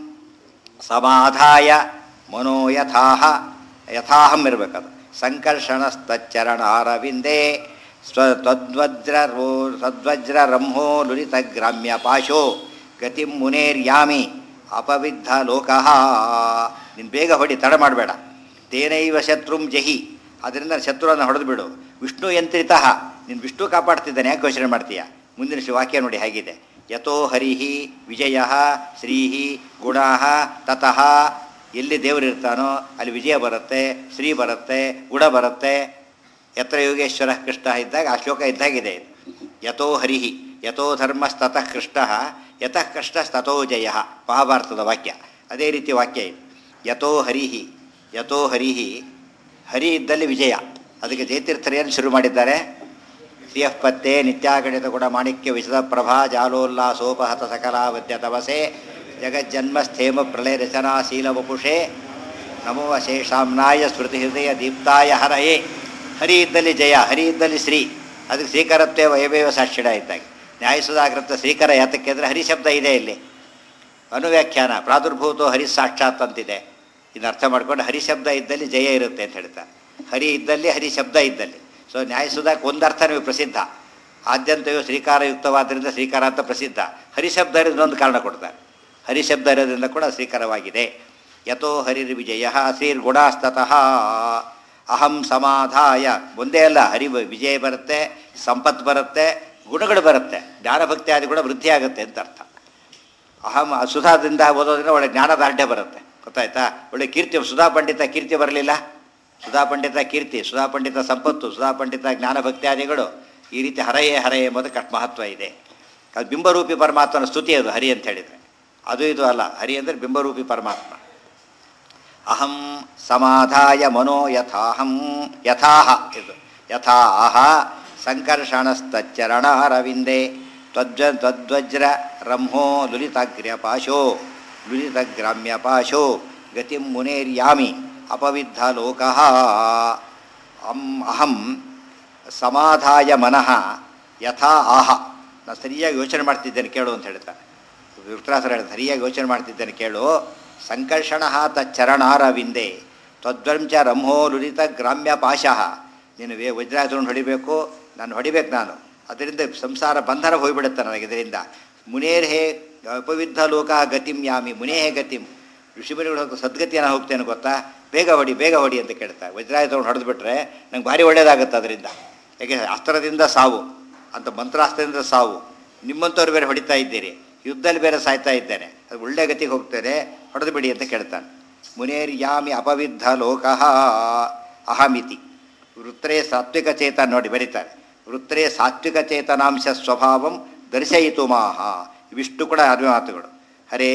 ಸಮಾಧಾಯ ಮನೋ ಯಥಾಹ ಯಥಾಹಂ ಇರಬೇಕದು. ಸಂಕರ್ಷಣಸ್ತಚ್ಚರಣ ಅರವಿಂದೇ ಸ್ವ ತದ್ವಜ್ರ ರೋ ತದ್ವಜ್ರ ರಂಹೋ ಲುಲಿತ ಗ್ರಾಮ್ಯ ಪಾಶೋ ಗತಿಂ ಮುನೇರ್ಯಾಮಿ ಅಪವಿದ್ಧ ಲೋಕಃ. ನೀನು ಬೇಗ ಹೊಡಿ, ತಡ ಮಾಡಬೇಡ. ತೇನೈವ ಶತ್ರುಂ ಜಹಿ, ಅದರಿಂದ ಶತ್ರುವನ್ನು ಹೊಡೆದು ಬಿಡು. ವಿಷ್ಣು ಯಂತ್ರಿತಃ, ನೀನು ವಿಷ್ಣು ಕಾಪಾಡ್ತಿದ್ದಾನೆ, ಯಾಕೆ ಯೋಚನೆ ಮಾಡ್ತೀಯ? ಮುಂದಿನ ವಾಕ್ಯ ನೋಡಿ ಹೇಗಿದೆ. ಯಥೋ ಹರಿಹಿ ವಿಜಯ ಶ್ರೀಹಿ ಗುಣಾ ತತಃ. ಎಲ್ಲಿ ದೇವರಿರ್ತಾನೋ ಅಲ್ಲಿ ವಿಜಯ ಬರುತ್ತೆ, ಶ್ರೀ ಬರುತ್ತೆ, ಗುಣ ಬರುತ್ತೆ. ಯತ್ರ ಯೋಗೇಶ್ವರ ಕೃಷ್ಣ ಇದ್ದಾಗ ಆ ಶ್ಲೋಕ ಇದ್ದಾಗಿದೆ. ಯಥೋ ಹರಿಹಿ ಯಥೋ ಧರ್ಮಸ್ತತಃ ಕೃಷ್ಣ ಯತಃ ಕೃಷ್ಣಸ್ತಥೋ ಜಯ, ಮಹಾಭಾರತದ ವಾಕ್ಯ. ಅದೇ ರೀತಿ ವಾಕ್ಯ ಇದೆ. ಯಥೋ ಹರಿಹಿ ಯಥೋ ಹರಿಹಿ, ಹರಿ ಇದ್ದಲ್ಲಿ ವಿಜಯ. ಅದಕ್ಕೆ ಜಯತೀರ್ಥರೇನು ಶುರು ಮಾಡಿದ್ದಾರೆ? ಸಿ ಎಫ್ ಪತ್ತೆ ನಿತ್ಯಾಗಣಿತ ಗುಣ ಮಾಣಿಕ್ಯ ವಿಶದ ಪ್ರಭಾ ಜಾಲೋಲ್ಲಾಸೋಪಹತ ಸಕಲಾವದ್ಯ ತವಸೆ ಜಗಜ್ಜನ್ಮ ಸ್ಥೇಮ ಪ್ರಳಯ ರಚನಾ ಶೀಲ ವಪುಷೆ ನಮೋ ಅಶೇಷಾಮ್ನಾಯ ಸ್ಮೃತಿ ಹೃದಯ ದೀಪ್ತಾಯ ಹರಯೇ. ಹರಿ ಇದ್ದಲ್ಲಿ ಜಯ, ಹರಿ ಇದ್ದಲ್ಲಿ ಶ್ರೀ. ಅದಕ್ಕೆ ಶ್ರೀಕರತ್ವೇ ವಯವೇವ ಸಾಕ್ಷಿಡ ಇದ್ದಾಗೆ. ನ್ಯಾಯಸುಧಾಕೃತ ಶ್ರೀಕರ ಯಾತಕ್ಕೆ ಅಂದರೆ ಹರಿ ಶಬ್ದ ಇದೆ ಇಲ್ಲಿ. ಅನುವ್ಯಾಖ್ಯಾನ ಪ್ರಾದುರ್ಭೂತೋ ಹರಿ ಸಾಕ್ಷಾತ್ ಅಂತಿದೆ. ಇನ್ನು ಅರ್ಥ ಮಾಡ್ಕೊಂಡು ಹರಿ ಶಬ್ದ ಇದ್ದಲ್ಲಿ ಜಯ ಇರುತ್ತೆ ಅಂತ ಹೇಳ್ತಾರೆ. ಹರಿ ಇದ್ದಲ್ಲಿ ಹರಿ ಶಬ್ದ ಇದ್ದಲ್ಲಿ. ಸೊ ನ್ಯಾಯಸುಧಾಕ್ಕೆ ಒಂದು ಅರ್ಥ ನೀವು ಪ್ರಸಿದ್ಧ. ಆದ್ಯಂತವೂ ಶ್ರೀಕಾರಯುಕ್ತವಾದ್ದರಿಂದ ಶ್ರೀಕಾರ ಅಂತ ಪ್ರಸಿದ್ಧ. ಹರಿಶಬ್ದ ಇರೋದೊಂದು ಕಾರಣ ಕೊಡ್ತಾರೆ. ಹರಿಶಬ್ದ ಇರೋದ್ರಿಂದ ಕೂಡ ಶ್ರೀಕರವಾಗಿದೆ. ಯಥೋ ಹರಿರ್ ವಿಜಯ ಶ್ರೀರ್ಗುಣಾಸ್ತತಃ ಅಹಂ ಸಮಾಧಾಯ. ಒಂದೇ ಅಲ್ಲ, ಹರಿ ವಿಜಯ ಬರುತ್ತೆ, ಸಂಪತ್ತು ಬರುತ್ತೆ, ಗುಣಗಳು ಬರುತ್ತೆ, ಜ್ಞಾನಭಕ್ತಿ ಆದಿ ಕೂಡ ವೃದ್ಧಿ ಆಗುತ್ತೆ ಅಂತ ಅರ್ಥ. ಅಹಂ ಸುಧಾದಿಂದ ಓದೋದ್ರಿಂದ ಒಳ್ಳೆ ಜ್ಞಾನದಾರ್ಢ್ಯ ಬರುತ್ತೆ, ಗೊತ್ತಾಯ್ತಾ? ಒಳ್ಳೆ ಕೀರ್ತಿ. ಸುಧಾ ಪಂಡಿತ ಕೀರ್ತಿ ಬರಲಿಲ್ಲ, ಸುಧಾ ಪಂಡಿತ ಕೀರ್ತಿ, ಸುಧಾ ಪಂಡಿತ ಸಂಪತ್ತು, ಸುಧಾ ಪಂಡಿತ ಜ್ಞಾನಭಕ್ತಿಯಾದಿಗಳು. ಈ ರೀತಿ ಹರಯೇ ಹರಯೇ ಎಂಬುದಕ್ಕೆ ಅಷ್ಟು ಮಹತ್ವ ಇದೆ. ಅದು ಬಿಂಬರೂಪಿ ಪರಮಾತ್ಮನ ಸ್ತುತಿ ಅದು ಹರಿ ಅಂತ ಹೇಳಿದರೆ. ಅದು ಇದು ಅಲ್ಲ. ಹರಿ ಅಂದರೆ ಬಿಂಬರೂಪಿ ಪರಮಾತ್ಮ. ಅಹಂ ಸಮಾಧಾಯ ಮನೋ ಯಥಾಹಂ ಯಥಾಹ ಇದು ಯಥಾ ಆಹ ಸಂಕರ್ಷಣಸ್ತಚ್ಚರಣಾರವಿಂದೇ ತ್ವಜ್ಜ ತ್ವದ್ವಜ್ರ ರಂಹೋ ಲುಲಿತಾಗ್ರ್ಯಪಾಶೋ ಲುಲಿತಗ್ರಾಮ್ಯಪಾಶೋ ಗತಿಂ ಮುನೇರ್ಯಾಮಿ ಅಪವಿದ್ಧ ಲೋಕಃ. ಅಂ ಅಹಂ ಸಮಾಧಾಯ ಮನಃ ಯಥಾ ಆಹ. ನಾನು ಸರಿಯಾಗಿ ಯೋಚನೆ ಮಾಡ್ತಿದ್ದೇನೆ ಕೇಳು ಅಂತ ಹೇಳ್ತಾರೆ. ವೃತ್ರಾಸುರ ಹೇಳ್ತಾರೆ ಸರಿಯಾಗಿ ಯೋಚನೆ ಮಾಡ್ತಿದ್ದೇನೆ ಕೇಳು. ಸಂಕರ್ಷಣ ತಚ್ಚರಣಾರವಿಂದೆ ತ್ವದ್ವಂಚ ರಂಹೋ ಲುಲಿತ ಗ್ರಾಮ್ಯ ಪಾಶಃ. ನೀನು ವೇ ವಜ್ರಾಸುರನ್ನು ಹೊಡಿಬೇಕು, ನಾನು ಹೊಡಿಬೇಕು ನಾನು. ಅದರಿಂದ ಸಂಸಾರ ಬಂಧನ ಹೋಗಿಬಿಡುತ್ತೆ ನನಗೆ ಇದರಿಂದ. ಮುನೇರ್ಹೇ ಅಪವಿದ್ಧ ಲೋಕ ಗತಿಂ ಯಾಮಿ ಮುನೇಹೇ ಗತಿಂ. ಋಷಿಮುನಿಗಳು ಹೋಗಿ ಸದ್ಗತಿಯನ್ನು ಹೋಗ್ತೇನೆ ಗೊತ್ತಾ, ಬೇಗ ಹೊಡಿ ಬೇಗ ಹೊಡಿ ಅಂತ ಕೇಳ್ತಾರೆ. ವಜ್ರಾಯುಧವನ್ನು ಹೊಡೆದು ಬಿಟ್ರೆ ನಂಗೆ ಭಾರಿ ಒಳ್ಳೇದಾಗುತ್ತೆ ಅದರಿಂದ. ಯಾಕೆ ಅಸ್ತ್ರದಿಂದ ಸಾವು ಅಂತ, ಮಂತ್ರಾಸ್ತ್ರದಿಂದ ಸಾವು. ನಿಮ್ಮಂಥವ್ರು ಬೇರೆ ಹೊಡಿತಾ ಇದ್ದೀರಿ, ಯುದ್ಧದಲ್ಲಿ ಬೇರೆ ಸಾಯ್ತಾ ಇದ್ದೇನೆ, ಅದು ಒಳ್ಳೆ ಗತಿಗೆ ಹೋಗ್ತೇನೆ, ಹೊಡೆದು ಬಿಡಿ ಅಂತ ಕೇಳ್ತಾನೆ. ಮುನೇರ್ಯಾಮಿ ಅಪವಿದ್ಧ ಲೋಕಃ ಅಹಮಿತಿ. ವೃತ್ರೇ ಸಾತ್ವಿಕ ಚೇತನ ನೋಡಿ ಬರೀತಾರೆ. ವೃತ್ರೇ ಸಾತ್ವಿಕ ಚೇತನಾಂಶ ಸ್ವಭಾವಂ ದರ್ಶಯಿತು ಮಾಹ. ಇವಿಷ್ಟು ಕೂಡ ಅರಿವೆ ಮಾತುಗಳು. ಹರೇ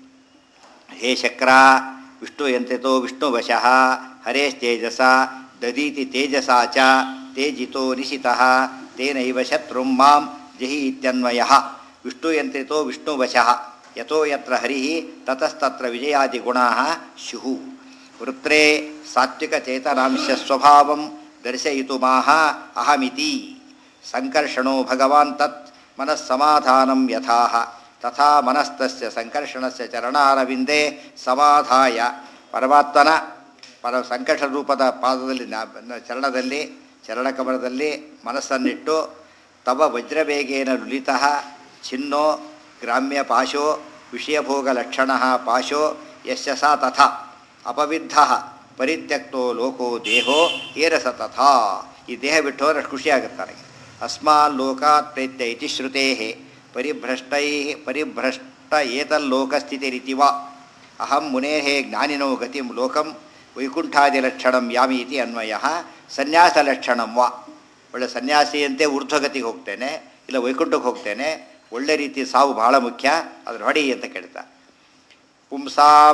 ಹೇ ಶಕ್ರ ವಿಷ್ಣು ಯಂತ್ರಿತೋ ವಿಷ್ಣು ವಶಃ ಹರೇಸ್ತೇಜಸ ದದೀತಿ ತೇಜಸಾ ಚ ತೇಜಿತೋ ನಿಶಿತಃ ತೇನೈವ ಶತ್ರುಂ ಮಾಂ ಜಹಿ ಇತ್ಯನ್ವಯಃ. ವಿಷ್ಣು ಯಂತ್ರಿತೋ ವಿಷ್ಣು ವಶಃ ಯಥೋ ಯತ್ರ ಹರಿ ತತಸ್ತತ್ರ ವಿಜಯಾದಿ ಗುಣಾಃ ಸ್ಯುಃ. ವೃತ್ರೇ ಸಾತ್ವಿಕ ಚೇತನಾಂಶ ಸ್ವಭಾವಂ ದರ್ಶಯಿತು ಮಾಹ ಅಹಮಿತಿ. ಸಂಕರ್ಷಣೋ ಭಗವಾನ್ ತತ್ ಮನಸ್ಸಮಾಧಾನಂ ಯಥಾಹ ತಥಾ ಮನಸ್ತಸ್ಯ ಸಂಕರ್ಷಣಸ್ಯ ಚರಣಾರವಿಂದೇ ಸಮಾಧಾಯ. ಪರಮಾತ್ಮನ ಪರ ಸಂಕರ್ಷಣ ರೂಪದ ಪಾದದಲ್ಲಿ ಚರಣದಲ್ಲಿ ಚರಣಕಮಲದಲ್ಲಿ ಮನಸ್ಸನ್ನಿಟ್ಟು ತವ ವಜ್ರವೇಗೇನ ಲುಲಿತಃ ಛಿನ್ನೋ ಗ್ರಾಮ್ಯ ಪಾಶೋ ವಿಷಯಭೋಗಲಕ್ಷಣ ಪಾಶೋ ಯಶ ಸಾ ತಥಾ ಅಪವಿದ್ಧ ಪರಿತ್ಯಕ್ತೋ ಲೋಕೋ ದೇಹೋ ಏರಸ ತಥಾ. ಈ ದೇಹ ಬಿಟ್ಟು ಹೋದ್ರೆ ಅಷ್ಟು ಖುಷಿಯಾಗುತ್ತೆ ನನಗೆ. ಅಸ್ಮಾನ್ ಲೋಕಾತ್ ಪ್ರೇತ್ಯ ಇತಿ ಶ್ರುತೇ ಪರಿಭ್ರಷ್ಟೈ ಪರಿಭ್ರಷ್ಟ ಏತಲ್ಲೋಕಸ್ಥಿತಿರಿತಿವ ಅಹಂ ಮುನೇಃ ಜ್ಞಾನಿನೋ ಗತಿಂ ಲೋಕಂ ವೈಕುಂಠಾದಿಲಕ್ಷಣಂ ಯಾಮಿ ಇತಿ ಅನ್ವಯಃ. ಸನ್ಯಾಸಲಕ್ಷಣಂ ವಾ. ಒಳ್ಳೆ ಸನ್ಯಾಸಿಯಂತೆ ಊರ್ಧ್ವಗತಿಗೆ ಹೋಗ್ತೇನೆ, ಇಲ್ಲ ವೈಕುಂಠಕ್ಕೆ ಹೋಗ್ತೇನೆ, ಒಳ್ಳೆ ರೀತಿ ಸಾವು ಬಹಳ ಮುಖ್ಯ, ಅದನ್ನು ಹೊಡಿ ಅಂತ ಕೇಳ್ತಾ. ಪುಂಸಾಂ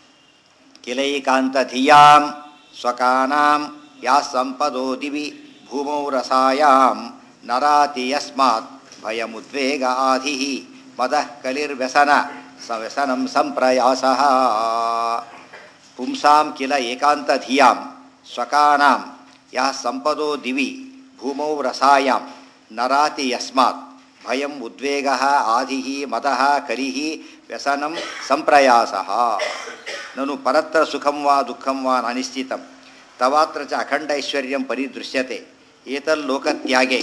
ಕಿಲೈಕಾಂತ ಧಿಯಾಂ ಸ್ವಕಾನಾಂ ಯಾ ಸಂಪದೋ ದಿವಿ ಭೂಮೌ ರಸಾಯಾಂ ನರಾತಿ ಯಸ್ಮಾತ್ ಭಯಮುದ್ವೇಗ ಆಧಿ ಮದಃ ಕಲಿರ್ವ್ಯಸನ ವ್ಯಸನಂ ಸಂಪ್ರಯಾಸಃ. ಪುಂಸಾಂ ಕಿಲ ಏಕಾಂತ ಧಿಯಾಂ ಸ್ವಕಾನಾಂ ಯಾ ಸಂಪದೋ ದಿವಿ ಭೂಮೌ ರಸಾಯಾಂ ನರಾತಿ ಯಸ್ಮಾತ್ ಭಯಂ ಉದ್ವೇಗ ಆಧಿ ಮದಃ ಕಲಿಃ ವ್ಯಸನಂ ಸಂಪ್ರಯಾಸಃ. ನನು ಪರತ್ರ ಸುಖಂ ವಾ ದುಃಖಂ ವಾ ಅನಿಶ್ಚಿತಂ ತವಾತ್ರ ಚ ಅಖಂಡ ಐಶ್ವರ್ಯಂ ಪರಿದೃಶ್ಯತೆ ಏತಲ್ಲೋಕತ್ಯಾಗೆ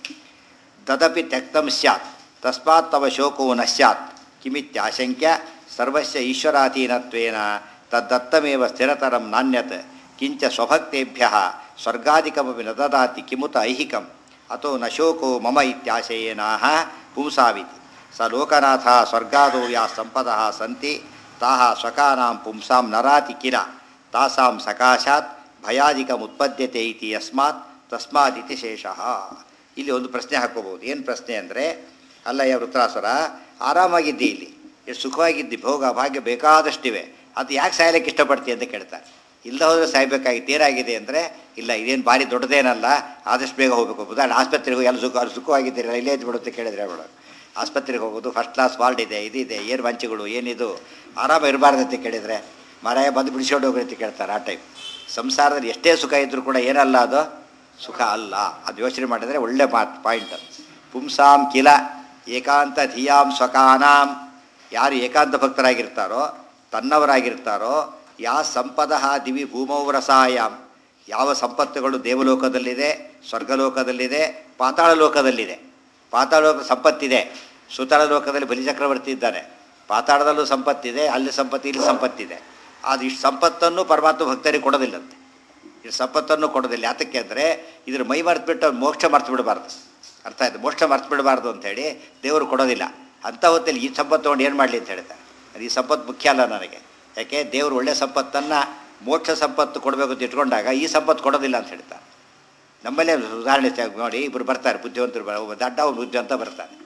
ತದಪಿ ತ್ಯಕ್ತಂ ಸ್ಯಾತ್ ತಸ್ಮಾತ್ ತವ ಶೋಕೋ ನ ಸ್ಯಾತ್ ಕಿಮಿತ್ಯಾಶಂಕ್ಯ ಸರ್ವಸ್ಯ ಈಶ್ವರಾಧೀನತ್ವೇನ ತದ್ದತ್ತಮೇವ ಸ್ಥಿರತರಂ ನಾನ್ಯತ್ ಕಿಂಚ ಸ್ವಭಕ್ತೇಭ್ಯಃ ಸ್ವರ್ಗಾದಿಕಮಪಿ ನ ದದಾತಿ ಕಿಮುತ ಐಹಿಕಂ ಅತೋ ನ ಶೋಕೋ ಮಮ ಇತ್ಯಾಶಯೇನಾಹ ಪುಂಸಾವಿತಿ. ಸ ಲೋಕನಾಥ ಸ್ವರ್ಗಾದೋ ಯಾ ಸಂಪದಃ ಸಂತಿ ತಾಹ ಸ್ವಕಾನಾಂ ಪುಂಸಾಂ ನರಾತಿ ಕಿಲ ತಾಸಾಂ ಸಕಾಶಾತ್ ಭಯಾದಿಕಮುತ್ಪದ್ಯತೆ ಇತಿ ಯಸ್ಮಾತ್ ತಸ್ಮಾತ್ ಇತಿ ಶೇಷಃ. ಇಲ್ಲಿ ಒಂದು ಪ್ರಶ್ನೆ ಹಾಕ್ಕೋಬೋದು. ಏನು ಪ್ರಶ್ನೆ ಅಂದರೆ, ಅಲ್ಲಯ್ಯ ವೃತ್ರಾಸುರ, ಆರಾಮಾಗಿದ್ದಿ, ಇಲ್ಲಿ ಎಷ್ಟು ಸುಖವಾಗಿದ್ದಿ, ಭೋಗ ಭಾಗ್ಯ ಬೇಕಾದಷ್ಟಿವೆ, ಅದು ಯಾಕೆ ಸಾಯಲಿಕ್ಕೆ ಇಷ್ಟಪಡ್ತೀವಿ ಅಂತ ಕೇಳ್ತಾರೆ. ಇಲ್ಲ ಹೋದರೆ ಸಾಯ್ಬೇಕಾಗಿತ್ತು. ಏನಾಗಿದೆ ಅಂದರೆ, ಇಲ್ಲ ಇದೇನು ಭಾರಿ ದೊಡ್ಡದೇನಲ್ಲ, ಆದಷ್ಟು ಬೇಗ ಹೋಗಬೇಕು. ಉದಾಹರಣೆ ಆಸ್ಪತ್ರೆಗೆ ಹೋಗಿ ಎಲ್ಲ ಸುಖ ಸುಖವಾಗಿದ್ದೀರಲ್ಲ, ಇಲ್ಲೇ ಇದ್ದು ಬಿಡುತ್ತೆ ಕೇಳಿದ್ರೆ ಬಿಡೋದು. ಆಸ್ಪತ್ರೆಗೆ ಹೋಗೋದು, ಫಸ್ಟ್ ಕ್ಲಾಸ್ ವಾರ್ಡ್ ಇದೆ, ಇದಿದೆ, ಏನು ಮಂಚಗಳು ಏನಿದು, ಆರಾಮ ಇರಬಾರ್ದಂತ ಕೇಳಿದರೆ ಮರಾಯ ಬಂದು ಬಿಡಿಸ್ಕೊಂಡು ಹೋಗಿ ಅಂತ ಕೇಳ್ತಾರೆ. ಆ ಟೈಪ್ ಸಂಸಾರದಲ್ಲಿ ಎಷ್ಟೇ ಸುಖ ಇದ್ದರೂ ಕೂಡ ಏನಲ್ಲ, ಅದು ಸುಖ ಅಲ್ಲ. ಅದು ಯೋಚನೆ ಮಾಡಿದರೆ ಒಳ್ಳೆ ಮಾತು ಪಾಯಿಂಟ್. ಪುಂಸಾಂ ಕಿಲ ಏಕಾಂತ ಧಿಯಾಂ ಸ್ವಕಾನಾಂ. ಯಾರು ಏಕಾಂತ ಭಕ್ತರಾಗಿರ್ತಾರೋ, ತನ್ನವರಾಗಿರ್ತಾರೋ, ಯಾ ಸಂಪದ ದಿವಿ ಭೂಮೌ ರಸಾಯಾಂ. ಯಾವ ಸಂಪತ್ತುಗಳು ದೇವಲೋಕದಲ್ಲಿದೆ, ಸ್ವರ್ಗಲೋಕದಲ್ಲಿದೆ, ಪಾತಾಳ ಲೋಕದಲ್ಲಿದೆ. ಪಾತಾಳ ಲೋಕ ಸಂಪತ್ತಿದೆ, ಸುತಳ ಲೋಕದಲ್ಲಿ ಬಲಿಚಕ್ರವರ್ತಿ ಇದ್ದಾನೆ. ಪಾತಾಳದಲ್ಲೂ ಸಂಪತ್ತಿದೆ, ಅಲ್ಲಿ ಸಂಪತ್ತು, ಇಲ್ಲಿ ಸಂಪತ್ತಿದೆ. ಅದು ಇಷ್ಟು ಸಂಪತ್ತನ್ನು ಪರಮಾತ್ಮ ಭಕ್ತರಿಗೆ ಕೊಡೋದಿಲ್ಲಂತೆ. ಇಷ್ಟು ಸಂಪತ್ತನ್ನು ಕೊಡೋದಿಲ್ಲ. ಯಾತಕ್ಕೆ ಅಂದರೆ ಇದ್ರ ಮೈ ಮರೆತುಬಿಟ್ಟು ಮೋಕ್ಷ ಮರ್ತು ಬಿಡಬಾರ್ದು. ಅರ್ಥ ಆಯ್ತು? ಮೋಕ್ಷ ಮರ್ತು ಬಿಡಬಾರ್ದು ಅಂಥೇಳಿ ದೇವರು ಕೊಡೋದಿಲ್ಲ. ಅಂಥ ಹೊತ್ತಲ್ಲಿ ಈ ಸಂಪತ್ತು ತೊಗೊಂಡು ಏನು ಮಾಡಲಿ ಅಂತ ಹೇಳ್ತಾರೆ. ಅದು ಈ ಸಂಪತ್ತು ಮುಖ್ಯ ಅಲ್ಲ ನನಗೆ. ಯಾಕೆ ದೇವರು ಒಳ್ಳೆ ಸಂಪತ್ತನ್ನು ಮೋಕ್ಷ ಸಂಪತ್ತು ಕೊಡಬೇಕು ಅಂತ ಇಟ್ಕೊಂಡಾಗ ಈ ಸಂಪತ್ತು ಕೊಡೋದಿಲ್ಲ ಅಂತ ಹೇಳ್ತಾರೆ. ನಮ್ಮಲ್ಲೇ ಉದಾಹರಣೆ ನೋಡಿ, ಇಬ್ಬರು ಬರ್ತಾರೆ ಬುದ್ಧಿವಂತರು, ಒಬ್ಬ ದಡ್ಡ ಒಬ್ಬ ಬುದ್ಧಿವಂತ ಬರ್ತಾನೆ.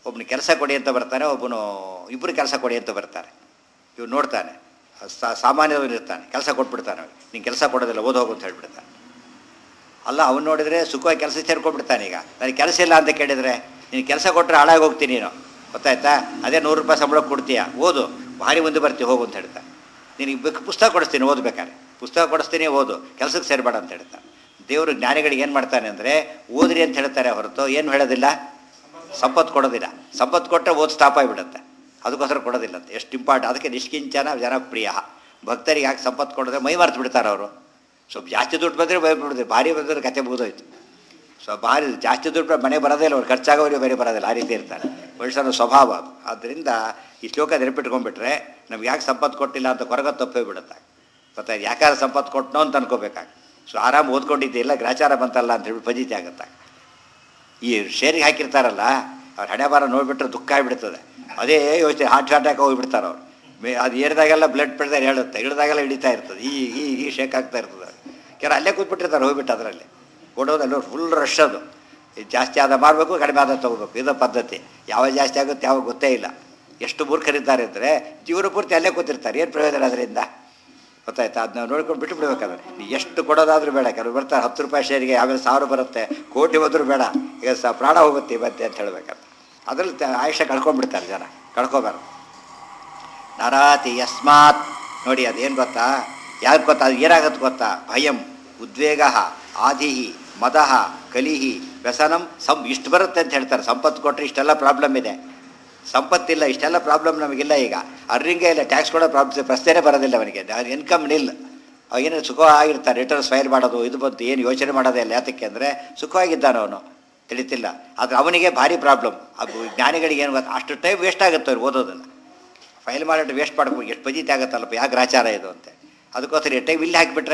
ಒಬ್ಬನು ಕೆಲಸ ಕೊಡಿ ಅಂತ ಬರ್ತಾನೆ, ಒಬ್ಬನು ಇಬ್ಬರು ಕೆಲಸ ಕೊಡಿ ಅಂತ ಬರ್ತಾರೆ. ಇವ್ನು ನೋಡ್ತಾನೆ, ಸಾಮಾನ್ಯದವನು ಇರ್ತಾನೆ, ಕೆಲಸ ಕೊಟ್ಬಿಡ್ತಾನೆ. ನೀನು ಕೆಲಸ ಕೊಡೋದಿಲ್ಲ, ಓದ್ ಹೋಗು ಅಂತ ಹೇಳ್ಬಿಡ್ತಾನೆ. ಅಲ್ಲ, ಅವನು ನೋಡಿದರೆ ಸುಖವಾಗಿ ಕೆಲಸ ಸೇರ್ಕೊಂಡ್ಬಿಡ್ತಾನೆ. ಈಗ ನನಗೆ ಕೆಲಸ ಇಲ್ಲ ಅಂತ ಕೇಳಿದರೆ, ನೀನು ಕೆಲಸ ಕೊಟ್ಟರೆ ಹಾಳಾಗಿ ಹೋಗ್ತೀನಿ ನೀನು, ಗೊತ್ತಾಯ್ತಾ? ಅದೇ ನೂರು ರೂಪಾಯಿ ಸಂಬಳ ಕೊಡ್ತೀಯಾ, ಓದು, ಭಾರಿ ಮುಂದೆ ಬರ್ತೀವಿ, ಹೋಗು ಅಂತ ಹೇಳ್ತಾನೆ. ನಿನಗೆ ಬೇಕು ಪುಸ್ತಕ ಕೊಡಿಸ್ತೀನಿ, ಓದ್ಬೇಕಾದ್ರೆ ಪುಸ್ತಕ ಕೊಡಿಸ್ತೀನಿ, ಓದು, ಕೆಲಸಕ್ಕೆ ಸೇರಬೇಡ ಅಂತ ಹೇಳ್ತಾನೆ. ದೇವರು ಜ್ಞಾನಿಗಳಿಗೆ ಏನು ಮಾಡ್ತಾನೆ ಅಂದರೆ, ಓದ್ರಿ ಅಂತ ಹೇಳ್ತಾರೆ ಹೊರತು ಏನು ಹೇಳೋದಿಲ್ಲ, ಸಂಪತ್ತು ಕೊಡೋದಿಲ್ಲ. ಸಂಪತ್ತು ಕೊಟ್ಟರೆ ಓದ್ ಸ್ಟಾಪ್ ಆಗಿಬಿಡುತ್ತೆ, ಅದಕ್ಕೋಸ್ಕರ ಕೊಡೋದಿಲ್ಲ ಅಂತ. ಎಷ್ಟು ಇಂಪಾರ್ಟ್. ಅದಕ್ಕೆ ನಿಷ್ಕಿಂಚನ ಜನಪ್ರಿಯ. ಭಕ್ತರಿಗೆ ಯಾಕೆ ಸಂಪತ್ತು ಕೊಡಿದ್ರೆ ಮೈ ಮರ್ತು ಬಿಡ್ತಾರೆ ಅವರು. ಸ್ವಲ್ಪ ಜಾಸ್ತಿ ದುಡ್ಡು ಬಂದರೆ ಭಯಪಡ್ತಾರೆ, ಭಾರಿ ಬಂದರೆ ಕತೆ ಮುಗಿದೋಯ್ತು. ಸೊ ಭಾರಿ ಜಾಸ್ತಿ ದುಡ್ಡು ಮನೆ ಬರೋದೇ ಇಲ್ಲ, ಅವ್ರು ಖರ್ಚಾಗೋರಿಗೆ ಬೇರೆ ಬರೋದಿಲ್ಲ, ಆ ರೀತಿ ಇರ್ತಾರೆ. ಮನುಷ್ಯನ ಸ್ವಭಾವ ಅದು. ಆದ್ದರಿಂದ ಈ ಶ್ಲೋಕ ನೆನಪಿಟ್ಕೊಂಡ್ಬಿಟ್ರೆ ನಮ್ಗೆ ಯಾಕೆ ಸಂಪತ್ತು ಕೊಟ್ಟಿಲ್ಲ ಅಂತ ಕೊರಗ ತಪ್ಪೇ ಬಿಡುತ್ತೆ. ಗೊತ್ತಾ, ಯಾಕಾದ್ರೆ ಸಂಪತ್ತು ಕೊಟ್ಟನೋ ಅಂತ ಅನ್ಕೋಬೇಕಾಗ. ಸೊ ಆರಾಮ್ ಓದ್ಕೊಂಡಿದ್ದಿಲ್ಲ, ಗ್ರಾಚಾರ ಬಂತಲ್ಲ ಅಂತ ಹೇಳಿ ಫಜೀತಿ ಆಗುತ್ತೆ. ಈ ಶೇರಿಗೆ ಹಾಕಿರ್ತಾರಲ್ಲ, ಅವ್ರು ಹಣೆ ಬಾರ ನೋಡಿಬಿಟ್ರೆ ದುಃಖ ಆಗಿಬಿಡ್ತದೆ. ಅದೇ ಯೋಚನೆ, ಹಾರ್ಟ್ ಅಟ್ಯಾಕ್ ಹೋಗಿಬಿಡ್ತಾರೆ ಅವ್ರು. ಮೇ ಅದು ಏರಿದಾಗೆಲ್ಲ ಬ್ಲಡ್ ಪ್ರೆಷರ್ ಹೇಳುತ್ತೆ, ಇಳಿದಾಗೆಲ್ಲ ಹಿಡಿತಾ ಇರ್ತದೆ, ಈ ಈ ಈ ಶೇಕ್ ಆಗ್ತಾ ಇರ್ತದೆ. ಕೆಲವು ಅಲ್ಲೇ ಕೂತ್ಬಿಟ್ಟಿರ್ತಾರೆ ಹೋಗ್ಬಿಟ್ಟು, ಅದರಲ್ಲಿ ಕೊಡೋದು ಅಲ್ಲಿ ಫುಲ್ ರಶ್. ಅದು ಜಾಸ್ತಿ ಆದ ಮಾಡಬೇಕು, ಕಡಿಮೆ ಆದ ತೊಗೋಬೇಕು, ಇದು ಪದ್ಧತಿ. ಯಾವಾಗ ಜಾಸ್ತಿ ಆಗುತ್ತೆ ಯಾವಾಗ ಗೊತ್ತೇ ಇಲ್ಲ. ಎಷ್ಟು ಮೂರ್ಖರಿದ್ದಾರೆ ಅಂದರೆ ಜೀವನ ಪೂರ್ತಿ ಅಲ್ಲೇ ಕೂತಿರ್ತಾರೆ, ಏನು ಪ್ರಯೋಜನ ಅದರಿಂದ, ಗೊತ್ತಾಯ್ತಾ? ಅದನ್ನ ನೋಡ್ಕೊಂಡು ಬಿಟ್ಟು ಬಿಡ್ಬೇಕಾದ್ರೆ. ಎಷ್ಟು ಕೊಡೋದಾದ್ರೂ ಬೇಡ. ಕೆಲವು ಬರ್ತಾರೆ ಹತ್ತು ರೂಪಾಯಿ ಶೇರಿಗೆ, ಆಮೇಲೆ ಸಾವಿರ ಬರುತ್ತೆ, ಕೋಟಿ ಹೋದ್ರೂ ಬೇಡ, ಈಗ ಸ ಪ್ರಾಣ ಹೋಗುತ್ತೆ ಇವತ್ತೆ ಅಂತ ಹೇಳ್ಬೇಕಾದ್ರೆ. ಅದ್ರಲ್ಲಿ ಆಯುಷ್ಯ ಕಳ್ಕೊಂಡ್ಬಿಡ್ತಾರೆ ಜನ, ಕಳ್ಕೊಬಾರ್ದು. ನರಾತಿ ಯಸ್ಮಾತ್, ನೋಡಿ ಅದೇನು ಗೊತ್ತಾ, ಯಾಕೆ ಗೊತ್ತಾ, ಅದು ಏನಾಗತ್ತೆ ಗೊತ್ತಾ? ಭಯಂ, ಉದ್ವೇಗ, ಆದಿಹಿ, ಮದಃ, ಕಲಿಹಿ, ವ್ಯಸನಂ, ಸಂ ಇಷ್ಟು ಬರುತ್ತೆ ಅಂತ ಹೇಳ್ತಾರೆ. ಸಂಪತ್ತು ಕೊಟ್ಟರೆ ಇಷ್ಟೆಲ್ಲ ಪ್ರಾಬ್ಲಮ್ ಇದೆ, ಸಂಪತ್ತಿಲ್ಲ ಇಷ್ಟೆಲ್ಲ ಪ್ರಾಬ್ಲಮ್ ನಮಗಿಲ್ಲ. ಈಗ ಅರ್ನಿಂಗೇ ಇಲ್ಲ, ಟ್ಯಾಕ್ಸ್ ಕೊಡೋ ಪ್ರಾಬ್ಲಮ್ ಪ್ರಶ್ನೆನೇ ಬರೋದಿಲ್ಲ ಅವನಿಗೆ. ಇನ್ಕಮ್ ನಿಲ್, ಅವೇನು ಸುಖವಾಗಿರ್ತಾರೆ. ರಿಟರ್ನ್ಸ್ ಫೈಲ್ ಮಾಡೋದು ಇದು ಬಂತು, ಏನು ಯೋಚನೆ ಮಾಡೋದೇ ಇಲ್ಲ. ಯಾತಕ್ಕೆ ಅಂದರೆ ಸುಖವಾಗಿದ್ದಾನೆ ಅವನು, ತಿಳಿತಿಲ್ಲ. ಆದರೆ ಅವನಿಗೆ ಭಾರಿ ಪ್ರಾಬ್ಲಮ್. ಅದು ಜ್ಞಾನಿಗಳಿಗೆ ಏನು ಗೊತ್ತಾ, ಅಷ್ಟು ಟೈಮ್ ವೇಸ್ಟ್ ಆಗುತ್ತೆ ಅವ್ರು ಓದೋದನ್ನು. ಫೈಲ್ ಮಾಡಿಟ್ಟು ವೇಸ್ಟ್ ಮಾಡ್ಬೇಕು, ಎಷ್ಟು ಪಜಿತಿ ಆಗುತ್ತಲ್ಲಪ್ಪ, ಯಾಕೆ ಗ್ರಾಚಾರ ಇದು ಅಂತ. ಅದಕ್ಕೋಸ್ಕರ ಟೈಮ್ ಇಲ್ಲೇ ಹಾಕಿಬಿಟ್ರೆ,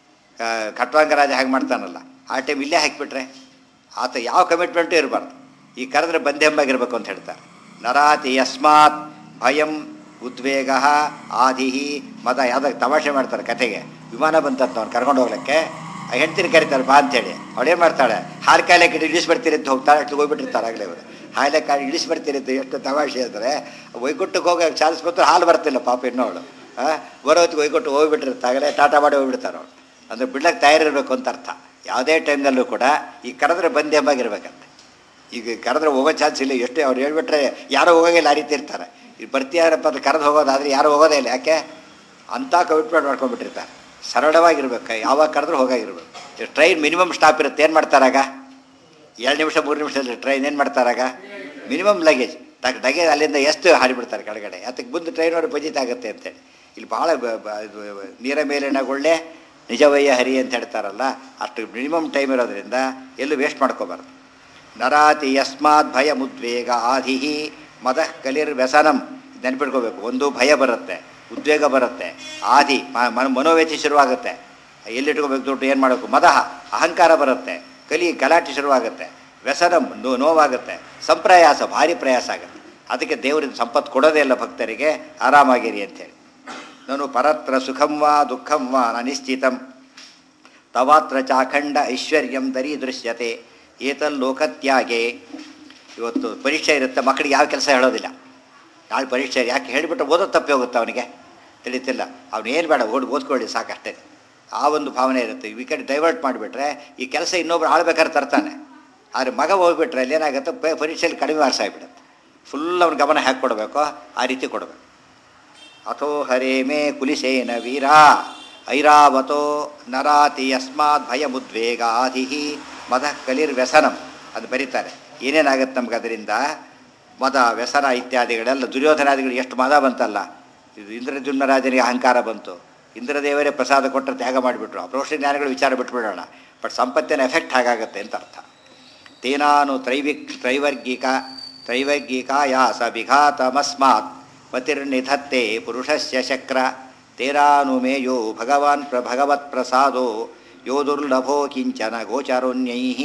ಖಟ್ವಾಂಗರಾಜ ಹಾಗೆ ಮಾಡ್ತಾನಲ್ಲ, ಆ ಟೈಮ್ ಇಲ್ಲೇ ಹಾಕಿಬಿಟ್ರೆ ಆತ ಯಾವ ಕಮಿಟ್ಮೆಂಟು ಇರಬಾರ್ದು. ಈ ಕರೆದ್ರೆ ಬಂದೆ ಎಂಬಾಗಿರ್ಬೇಕು ಅಂತ ಹೇಳ್ತಾರೆ. ನರಾತಿ ಯಸ್ಮಾತ್ ಭಯಂ ಉದ್ವೇಗ ಆದಿಹಿ ಮದ. ಯಾವುದಾಗ ತಮಾಷೆ ಮಾಡ್ತಾರೆ ಕತೆಗೆ. ವಿಮಾನ ಬಂತಂತ ಅವ್ನು ಕರ್ಕೊಂಡು ಹೋಗ್ಲಿಕ್ಕೆ, ಹೆಂಡ್ತಿನ ಕರೀತಾರೆ ಬಾ ಅಂತೇಳಿ. ಅವಳೇನು ಮಾಡ್ತಾಳೆ, ಹಾಲು ಕಾಯಿಲೆ ಇಳಿಸಿ ಬರ್ತೀರಿ ಅಂತ ಹೋಗ್ತಾಳೆ. ಅಷ್ಟು ಹೋಗ್ಬಿಟ್ಟಿರ್ತಾರೆ ಆಗಲೇ ಅವರು. ಹಾಲೆ ಕಾಯಿ ಇಳಿಸಿ ಬರ್ತೀರಿ ಅಂತ ಎಷ್ಟು ತಮಾಷೆ ಅಂದರೆ, ವೈಕುಂಠಕ್ಕೆ ಹೋಗಿ ಚಾನ್ಸ್ ಬಂತು, ಹಾಲು ಬರ್ತಿಲ್ಲ ಪಾಪ ಇನ್ನೋಳು. ಹಾಂ, ಬರೋ ಹೊತ್ತಿಗೆ ವೈಕುಂಠ ಹೋಗಿಬಿಟ್ಟಿರ್ತಾಗಲೇ ಟಾಟಾ ಮಾಡಿ ಹೋಗ್ಬಿಡ್ತಾರೆ ಅವಳು. ಅಂದರೆ ಬಿಡ್ಲಕ್ಕೆ ತಯಾರಿರಬೇಕು ಅಂತ ಅರ್ಥ. ಯಾವುದೇ ಟೈಮ್ನಲ್ಲೂ ಕೂಡ ಈ ಕರೆದ್ರೆ ಬಂದೆ ಎಂಬಾಗಿರ್ಬೇಕಂತೆ. ಈಗ ಕರೆದ್ರೆ ಹೋಗೋ ಚಾನ್ಸ್ ಇಲ್ಲ. ಎಷ್ಟೇ ಅವ್ರು ಹೇಳ್ಬಿಟ್ರೆ ಯಾರೋ ಹೋಗೋಗಿಲ್ಲ, ಆ ರೀತಿ ಇರ್ತಾರೆ. ಈಗ ಬರ್ತೀಯಾರಪ್ಪ ಅದು ಕರೆದು ಹೋಗೋದಾದರೆ ಯಾರು ಹೋಗೋದೇ ಇಲ್ಲ. ಯಾಕೆ ಅಂಥ ಕಮಿಟ್ಮೆಂಟ್ ಮಾಡ್ಕೊಂಡ್ಬಿಟ್ಟಿರ್ತಾರೆ. ಸರಳವಾಗಿರ್ಬೇಕು, ಯಾವಾಗ ಕರೆದ್ರೂ ಹೋಗಾಗಿರ್ಬೇಕು. ಟ್ರೈನ್ ಮಿನಿಮಮ್ ಸ್ಟಾಪ್ ಇರುತ್ತೆ, ಏನು ಮಾಡ್ತಾರಾಗ? ಎರಡು ನಿಮಿಷ ಮೂರು ನಿಮಿಷದಲ್ಲಿ ಟ್ರೈನ್ ಏನು ಮಾಡ್ತಾರಾಗ? ಮಿನಿಮಮ್ ಲಗೇಜ್ ತಕ್ಕ ಲಗೇಜ್ ಅಲ್ಲಿಂದ ಎಷ್ಟು ಹಾರಿಬಿಡ್ತಾರೆ ಕೆಳಗಡೆ. ಅದಕ್ಕೆ ಮುಂದೆ ಟ್ರೈನ್ ಅವ್ರಿಗೆ ಬಜಿತ್ ಆಗುತ್ತೆ ಅಂತೇಳಿ. ಇಲ್ಲಿ ಭಾಳ ನೀರ ಮೇಲಿನ ಗುಳ್ಳೆ ನಿಜವಯ್ಯ ಹರಿ ಅಂತ ಹೇಳ್ತಾರಲ್ಲ, ಅಷ್ಟು ಮಿನಿಮಮ್ ಟೈಮ್ ಇರೋದ್ರಿಂದ ಎಲ್ಲೂ ವೇಸ್ಟ್ ಮಾಡ್ಕೋಬಾರ್ದು. ನರಾತಿ ಯಸ್ಮಾತ್ ಭಯ ಮುದ್ವೇಗ ಆದಿಹಿ ಮದಃ ಕಲಿರ್ ವ್ಯಸನಂ. ನೆನ್ಪಿಟ್ಕೋಬೇಕು, ಒಂದು ಭಯ ಬರುತ್ತೆ, ಉದ್ವೇಗ ಬರುತ್ತೆ, ಆದಿ ಮನೋವ್ಯಥಿ ಶುರುವಾಗುತ್ತೆ. ಎಲ್ಲಿಟ್ಕೋಬೇಕು ದುಡ್ಡು, ಏನು ಮಾಡಬೇಕು, ಮದಃ ಅಹಂಕಾರ ಬರುತ್ತೆ, ಕಲಿ ಗಲಾಟೆ ಶುರುವಾಗುತ್ತೆ, ವ್ಯಸನಂ ನೋ ನೋವಾಗುತ್ತೆ, ಸಂಪ್ರಯಾಸ ಭಾರಿ ಪ್ರಯಾಸ ಆಗುತ್ತೆ. ಅದಕ್ಕೆ ದೇವರಿಂದ ಸಂಪತ್ತು ಕೊಡೋದೇ ಇಲ್ಲ ಭಕ್ತರಿಗೆ, ಆರಾಮಾಗಿರಿ ಅಂಥೇಳಿ. ನಾನು ಪರತ್ರ ಸುಖಂ ವಾ ದುಃಖಂ ವಾ ಅನಿಶ್ಚಿತಂ ತವಾತ್ರ ಚಾಖಂಡ ಐಶ್ವರ್ಯಂ ದರಿ ದೃಶ್ಯತೆ ಏತಲ್ಲೋಕತ್ಯಾಗೆ. ಇವತ್ತು ಪರೀಕ್ಷೆ ಇರುತ್ತೆ, ಮಕ್ಕಳಿಗೆ ಯಾವ ಕೆಲಸ ಹೇಳೋದಿಲ್ಲ. ನಾಳೆ ಪರೀಕ್ಷೆ ಯಾಕೆ ಹೇಳಿಬಿಟ್ಟು ಓದೋದು ತಪ್ಪಿ ಹೋಗುತ್ತೆ ಅವನಿಗೆ, ತಿಳಿತಿಲ್ಲ. ಅವನು ಏನು ಬೇಡ, ಓಡಿ ಓದ್ಕೊಳ್ಳಿ ಸಾಕಷ್ಟೇ, ಆ ಒಂದು ಭಾವನೆ ಇರುತ್ತೆ. ಈ ಕಡೆ ಡೈವರ್ಟ್ ಮಾಡಿಬಿಟ್ರೆ ಈ ಕೆಲಸ ಇನ್ನೊಬ್ರು ಆಳ್ಬೇಕಾದ್ರೆ ತರ್ತಾನೆ. ಆದರೆ ಮಗ ಹೋಗ್ಬಿಟ್ರೆ ಅಲ್ಲಿ ಏನಾಗುತ್ತೆ, ಪರೀಕ್ಷೆಯಲ್ಲಿ ಕಡಿಮೆ ಮಾರ್ಕ್ಸ್ ಆಗಿಬಿಡುತ್ತೆ. ಫುಲ್ ಅವ್ನ ಗಮನ ಹೇಗೆ ಕೊಡಬೇಕೋ ಆ ರೀತಿ ಕೊಡಬೇಕು. ಅಥೋ ಹರೇ ಮೇ ಕುಲಿಸೇನ ವೀರ ಐರಾವತೋ ನರಾತಿ ಯಸ್ಮಾತ್ ಭಯ ಮುದ್ವೇಗ ಆದಿಹಿ ಮದ ಕಲಿರ್ ವ್ಯಸನಂ. ಅದು ಬರೀತಾರೆ. ಏನೇನಾಗುತ್ತೆ ನಮ್ಗೆ ಅದರಿಂದ, ಮದ ವ್ಯಸನ ಇತ್ಯಾದಿಗಳೆಲ್ಲ. ದುರ್ಯೋಧನಾದಿಗಳು ಎಷ್ಟು ಮದ ಬಂತಲ್ಲ. ಇದು ಇಂದ್ರದ್ಯುಮ್ನ ರಾಜನಿಗೆ ಅಹಂಕಾರ ಬಂತು, ಇಂದ್ರದೇವರೇ ಪ್ರಸಾದ ಕೊಟ್ಟರೆ ತ್ಯಾಗ ಮಾಡಿಬಿಟ್ರು. ಅಪ್ರೋಷ ಜ್ಞಾನಿಗಳು ವಿಚಾರ ಬಿಟ್ಬಿಡೋಣ, ಬಟ್ ಸಂಪತ್ತಿನ ಎಫೆಕ್ಟ್ ಹಾಗಾಗತ್ತೆ ಅಂತ ಅರ್ಥ. ತೇನಾನು ತ್ರೈವಿಕ್ ತ್ರೈವರ್ಗಿಕ ತ್ರೈವರ್ಗಿಕಾಯಾಸ ವಿಘಾತಮಸ್ಮಾತ್ ಪತಿರ್ನಿಧತ್ತೆ ಪುರುಷಸ್ಯ ಶಕ್ರ ತೇರಾನುಮೇಯೋ ಭಗವಾನ್ ಪ್ರ ಭಗವತ್ ಪ್ರಸಾದೋ ಯೋ ದುರ್ಲಭೋ ಕಿಂಚನ ಗೋಚರೋನ್ಯೈಃ.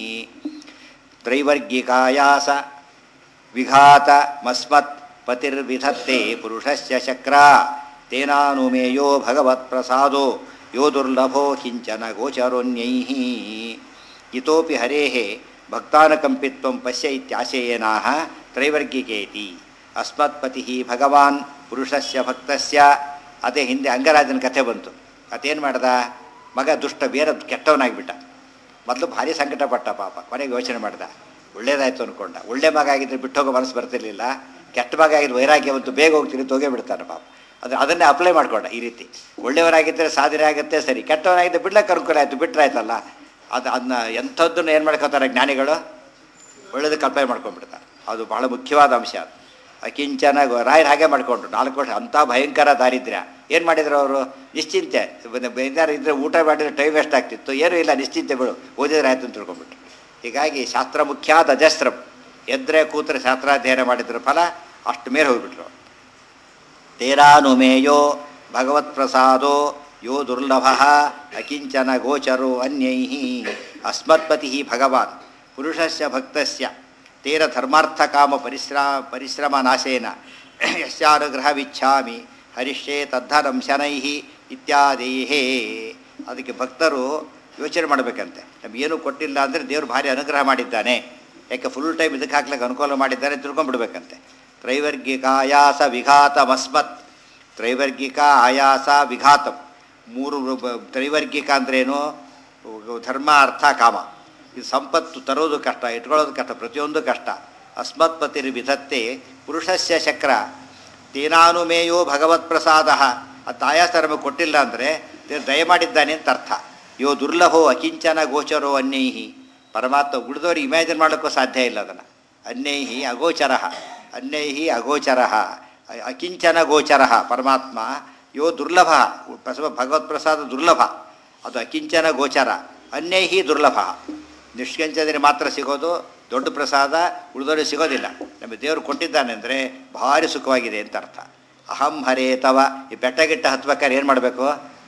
ತ್ರೈವರ್ಗಿಕಾಯಾಸ ವಿಘಾತ ಮಸ್ಮತ್ ಪತಿರ್ವಿಧತ್ತೆ ಪುರುಷಸ್ಯ ಶಕ್ರ ತೇನಾನುಮೇಯೋ ಭಗವತ್ ಪ್ರಸಾದೋ ಯೋ ದುರ್ಲಭೋ ಕಿಂಚನ ಗೋಚರೋನ್ಯೈಃ. ಇತೋಪಿ ಹರೇಃ ಭಕ್ತಾನುಕಂಪಿತ್ವಂ ಪಶ್ಯ ಇತ್ಯಾಶಯೇನಾಹ ತ್ರೈವರ್ಗಿಕೇತಿ ಅಸ್ಮತ್ಪತಿ ಭಗವಾನ್ ಪುರುಷಸ್ಯ ಭಕ್ತಸ್ಯ. ಅದೇ ಹಿಂದೆ ಅಂಗರಾಜನ ಕಥೆ ಬಂತು. ಅದೇನು ಮಾಡ್ದ, ಮಗ ದುಷ್ಟ ಬೇರೆ ಕೆಟ್ಟವನಾಗಿಬಿಟ್ಟ. ಮೊದಲು ಭಾರಿ ಸಂಕಟಪಟ್ಟ ಪಾಪ, ಕೊನೆಗೆ ಯೋಚನೆ ಮಾಡ್ದ, ಒಳ್ಳೇದಾಯ್ತು ಅಂದ್ಕೊಂಡ. ಒಳ್ಳೆ ಮಗ ಆಗಿದ್ದರೆ ಬಿಟ್ಟೋಗೋ ಮನಸ್ಸು ಬರ್ತಿರ್ಲಿಲ್ಲ, ಕೆಟ್ಟ ಮಗ ಆಗಿದ್ದು ವೈರಾಗ್ಯ ಬಂತು, ಬೇಗ ಹೋಗ್ತೀನಿ ತೊಗೇ ಬಿಡ್ತಾನೆ ಪಾಪ. ಅದು ಅದನ್ನೇ ಅಪ್ಲೈ ಮಾಡ್ಕೊಂಡ ಈ ರೀತಿ. ಒಳ್ಳೆಯವರಾಗಿದ್ದರೆ ಸಾಧನೆ ಆಗುತ್ತೆ ಸರಿ, ಕೆಟ್ಟವನಾಗಿದ್ದರೆ ಬಿಡ್ಲಕ್ಕೆ ಅನುಕೂಲ ಆಯಿತು, ಬಿಟ್ಟರಾಯ್ತಲ್ಲ. ಅದು ಅದನ್ನ ಎಂಥದ್ದನ್ನು ಏನು ಮಾಡ್ಕೋತಾರೆ ಜ್ಞಾನಿಗಳು, ಒಳ್ಳೇದಕ್ಕೆ ಅಪ್ಲೈ ಮಾಡ್ಕೊಂಡ್ಬಿಡ್ತಾರೆ. ಅದು ಬಹಳ ಮುಖ್ಯವಾದ ಅಂಶ. ಅದು ಅಕಿಂಚನ ರಾಯರು ಹಾಗೆ ಮಾಡಿಕೊಂಡ್ರು. ನಾಲ್ಕು ವರ್ಷ ಅಂಥ ಭಯಂಕರ ದಾರಿದ್ರ್ಯ. ಏನು ಮಾಡಿದ್ರು ಅವರು, ನಿಶ್ಚಿಂತೆ. ಬೇಜಾರು ಇದ್ದರೆ ಊಟ ಮಾಡಿದರೆ ಟೈಮ್ ವೇಸ್ಟ್ ಆಗ್ತಿತ್ತು, ಏನೂ ಇಲ್ಲ, ನಿಶ್ಚಿಂತೆ ಬಿಡು, ಓದಿದ್ರೆ ಆಯ್ತು ಅಂತ ತಿಳ್ಕೊಂಡ್ಬಿಟ್ರು. ಹೀಗಾಗಿ ಶಾಸ್ತ್ರ ಮುಖ್ಯಾದ ಅಜಸ್ರಂ, ಎದ್ರೆ ಕೂತ್ರೆ ಶಾಸ್ತ್ರಾಧ್ಯಯನ ಮಾಡಿದ್ರ ಫಲ ಅಷ್ಟು ಮೇಲೆ ಹೋಗಿಬಿಟ್ರು. ತೇರಾನುಮೇಯೋ ಭಗವತ್ ಪ್ರಸಾದೋ ಯೋ ದುರ್ಲಭ ಅಕಿಂಚನ ಗೋಚರೋ ಅನ್ಯೈ ಅಸ್ಮತ್ಪತಿ ಭಗವಾನ್ ಪುರುಷಸ್ಯ ಭಕ್ತಸ್ಯ ತೇರ ಧರ್ಮಾರ್ಥ ಕಾಮ ಪರಿಶ್ರ ಪರಿಶ್ರಮ ನಾಶೇನ ಯಸ್ಯಾನುಗ್ರಹವಿಚ್ಛಾಮಿ ಹರಿಷ್ಯೇ ತದ್ಧನಂ ಶನೈ ಇತ್ಯಾದೇಹೇ. ಅದಕ್ಕೆ ಭಕ್ತರು ಯೋಚನೆ ಮಾಡಬೇಕಂತೆ, ನಮಗೇನು ಕೊಟ್ಟಿಲ್ಲ ಅಂದರೆ ದೇವರು ಭಾರಿ ಅನುಗ್ರಹ ಮಾಡಿದ್ದಾನೆ, ಯಾಕೆ ಫುಲ್ ಟೈಮ್ ಇದಕ್ಕೆ ಹಾಕ್ಲಿಕ್ಕೆ ಅನುಕೂಲ ಮಾಡಿದ್ದಾನೆ ತಿಳ್ಕೊಂಡ್ಬಿಡ್ಬೇಕಂತೆ. ತ್ರೈವರ್ಗಿಕ ಆಯಾಸ ವಿಘಾತಮಸ್ಮತ್. ತ್ರೈವರ್ಗಿಕ ಆಯಾಸ ವಿಘಾತಂ, ಮೂರು ತ್ರೈವರ್ಗಿಕ ಅಂದ್ರೇನು, ಧರ್ಮ ಅರ್ಥ ಕಾಮ. ಇದು ಸಂಪತ್ತು ತರೋದು ಕಷ್ಟ, ಇಟ್ಕೊಳ್ಳೋದು ಕಷ್ಟ, ಪ್ರತಿಯೊಂದು ಕಷ್ಟ. ಅಸ್ಮತ್ಪತಿರ್ ವಿಧತ್ತೆ ಪುರುಷಸ್ಯ ಚಕ್ರ ತೇನಾನುಮೇಯೋ ಭಗವತ್ ಪ್ರಸಾದ. ಅದು ಆಯಾಸ ನಮಗೆ ಕೊಟ್ಟಿಲ್ಲ ಅಂದರೆ ದಯಮಾಡಿದ್ದಾನೆ ಅಂತ ಅರ್ಥ. ಯೋ ದುರ್ಲಭೋ ಅಕಿಂಚನ ಗೋಚರೋ ಅನ್ಯೈಹಿ. ಪರಮಾತ್ಮ ಉಳಿದವ್ರಿಗೆ ಇಮ್ಯಾಜಿನ್ ಮಾಡೋಕ್ಕೂ ಸಾಧ್ಯ ಇಲ್ಲ ಅದನ್ನು. ಅನ್ಯೈಹಿ ಅಗೋಚರ, ಅನ್ಯೈಹಿ ಅಗೋಚರ ಅಕಿಂಚನ ಗೋಚರ ಪರಮಾತ್ಮ. ಯೋ ದುರ್ಲಭ, ಭಗವತ್ ಪ್ರಸಾದ ದುರ್ಲಭ, ಅದು ಅಕಿಂಚನ ಗೋಚರ. ಅನ್ಯೈಹಿ ದುರ್ಲಭ, ನಿಷ್ಕಂಚದಲ್ಲಿ ಮಾತ್ರ ಸಿಗೋದು ದೊಡ್ಡ ಪ್ರಸಾದ, ಉಳಿದವರಿಗೆ ಸಿಗೋದಿಲ್ಲ. ನಮಗೆ ದೇವರು ಕೊಟ್ಟಿದ್ದಾನೆ ಅಂದರೆ ಭಾರಿ ಸುಖವಾಗಿದೆ ಅಂತ ಅರ್ಥ. ಅಹಂ ಹರೇ ತವ. ಈ ಬೆಟ್ಟ ಗಿಟ್ಟ ಹತ್ಬೇಕಾದ್ರೆ ಏನು ಮಾಡಬೇಕು,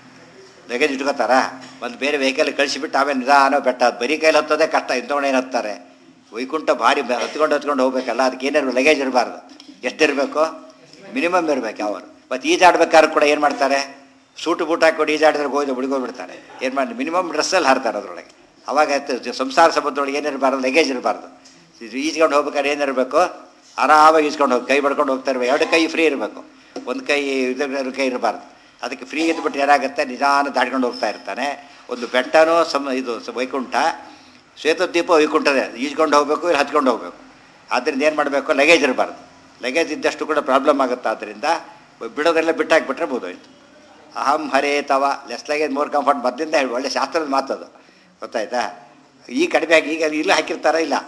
ಲಗೇಜ್ ಇಟ್ಕೋತಾರ, ಒಂದು ಬೇರೆ ವೆಹಿಕಲ್ ಕಳಿಸಿಬಿಟ್ಟು ಆಮೇಲೆ ನಿಧಾನ ಬೆಟ್ಟ, ಬರೀ ಕೈಲಿ ಹತ್ತೋದೇ ಕಷ್ಟ, ಇಂಥವಣ್ಣ ಏನು ಹತ್ತಾರೆ. ವೈಕುಂಠ ಭಾರಿ ಹತ್ಕೊಂಡು ಹತ್ಕೊಂಡು ಹೋಗ್ಬೇಕಲ್ಲ, ಅದಕ್ಕೆ ಏನಿರ್ಬೇಕು, ಲಗೇಜ್ ಇರಬಾರ್ದು. ಎಷ್ಟಿರಬೇಕು, ಮಿನಿಮಮ್ ಇರಬೇಕು. ಅವರು ಮತ್ತು ಈಜಾಡ್ಬೇಕಾದ್ರೆ ಕೂಡ ಏನು ಮಾಡ್ತಾರೆ, ಸೂಟು ಬೂಟ್ ಹಾಕ್ಕೊಂಡು ಈಜಾಡಿದ್ರೆ ಗೋಯ್ದು ಬಿಡ್ಕೊಂಡ್ಬಿಡ್ತಾರೆ. ಏನು ಮಾಡಿ, ಮಿನಿಮಮ್ ಡ್ರೆಸ್ಸಲ್ಲಿ ಹಾರ್ತಾರೆ ಅದರೊಳಗೆ. ಅವಾಗ ಸಂಸಾರ ಸಂಬಂಧದೊಳಗೆ ಏನಿರಬಾರ್ದು, ಲಗೇಜ್ ಇರಬಾರ್ದು. ಈಜ್ಕೊಂಡು ಹೋಗ್ಬೇಕಾದ್ರೆ ಏನಿರಬೇಕು, ಆರಾಮಾಗಿ ಈಜ್ಕೊಂಡು ಹೋಗಿ ಕೈ ಬಡ್ಕೊಂಡು ಹೋಗ್ತಾ ಇರಬೇಕು. ಎರಡು ಕೈ ಫ್ರೀ ಇರಬೇಕು, ಒಂದು ಕೈ ಇದ್ರ ಕೈ ಇರಬಾರ್ದು. ಅದಕ್ಕೆ ಫ್ರೀ ಇದ್ಬಿಟ್ಟು ಏನಾಗುತ್ತೆ, ನಿಧಾನ ದಾಟ್ಕೊಂಡು ಹೋಗ್ತಾ ಇರ್ತಾನೆ. ಒಂದು ಬೆಟ್ಟನೋ ಸಮ ಇದು ವೈಕುಂಠ, ಶ್ವೇತದ್ವೀಪ ವೈಕುಂಠದೇ, ಈಜ್ಕೊಂಡು ಹೋಗಬೇಕು, ಇಲ್ಲಿ ಹತ್ಕೊಂಡು ಹೋಗಬೇಕು. ಆದ್ದರಿಂದ ಏನು ಮಾಡಬೇಕು, ಲಗೇಜ್ ಇರಬಾರ್ದು. ಲಗೇಜ್ ಇದ್ದಷ್ಟು ಕೂಡ ಪ್ರಾಬ್ಲಮ್ ಆಗುತ್ತೆ. ಆದ್ದರಿಂದ ಬಿಡೋದೆಲ್ಲ ಬಿಟ್ಟಾಕ್ಬಿಟ್ರೆ ಬೋದೋಯ್ತು. ಅಹಂ ಹರೇ ತವ, ಲೆಸ್ ಲಗೇಜ್ ಮೋರ್ ಕಂಫರ್ಟ್ ಮೊದಲಿಂದ ಹೇಳಿ, ಒಳ್ಳೆ ಶಾಸ್ತ್ರದ ಮಾತದು, ಗೊತ್ತಾಯ್ತಾ. ಈಗ ಕಡಿಮೆ ಆಗಿ ಈಗ ಇಲ್ಲ ಹಾಕಿರ್ತಾರ, ಇಲ್ಲ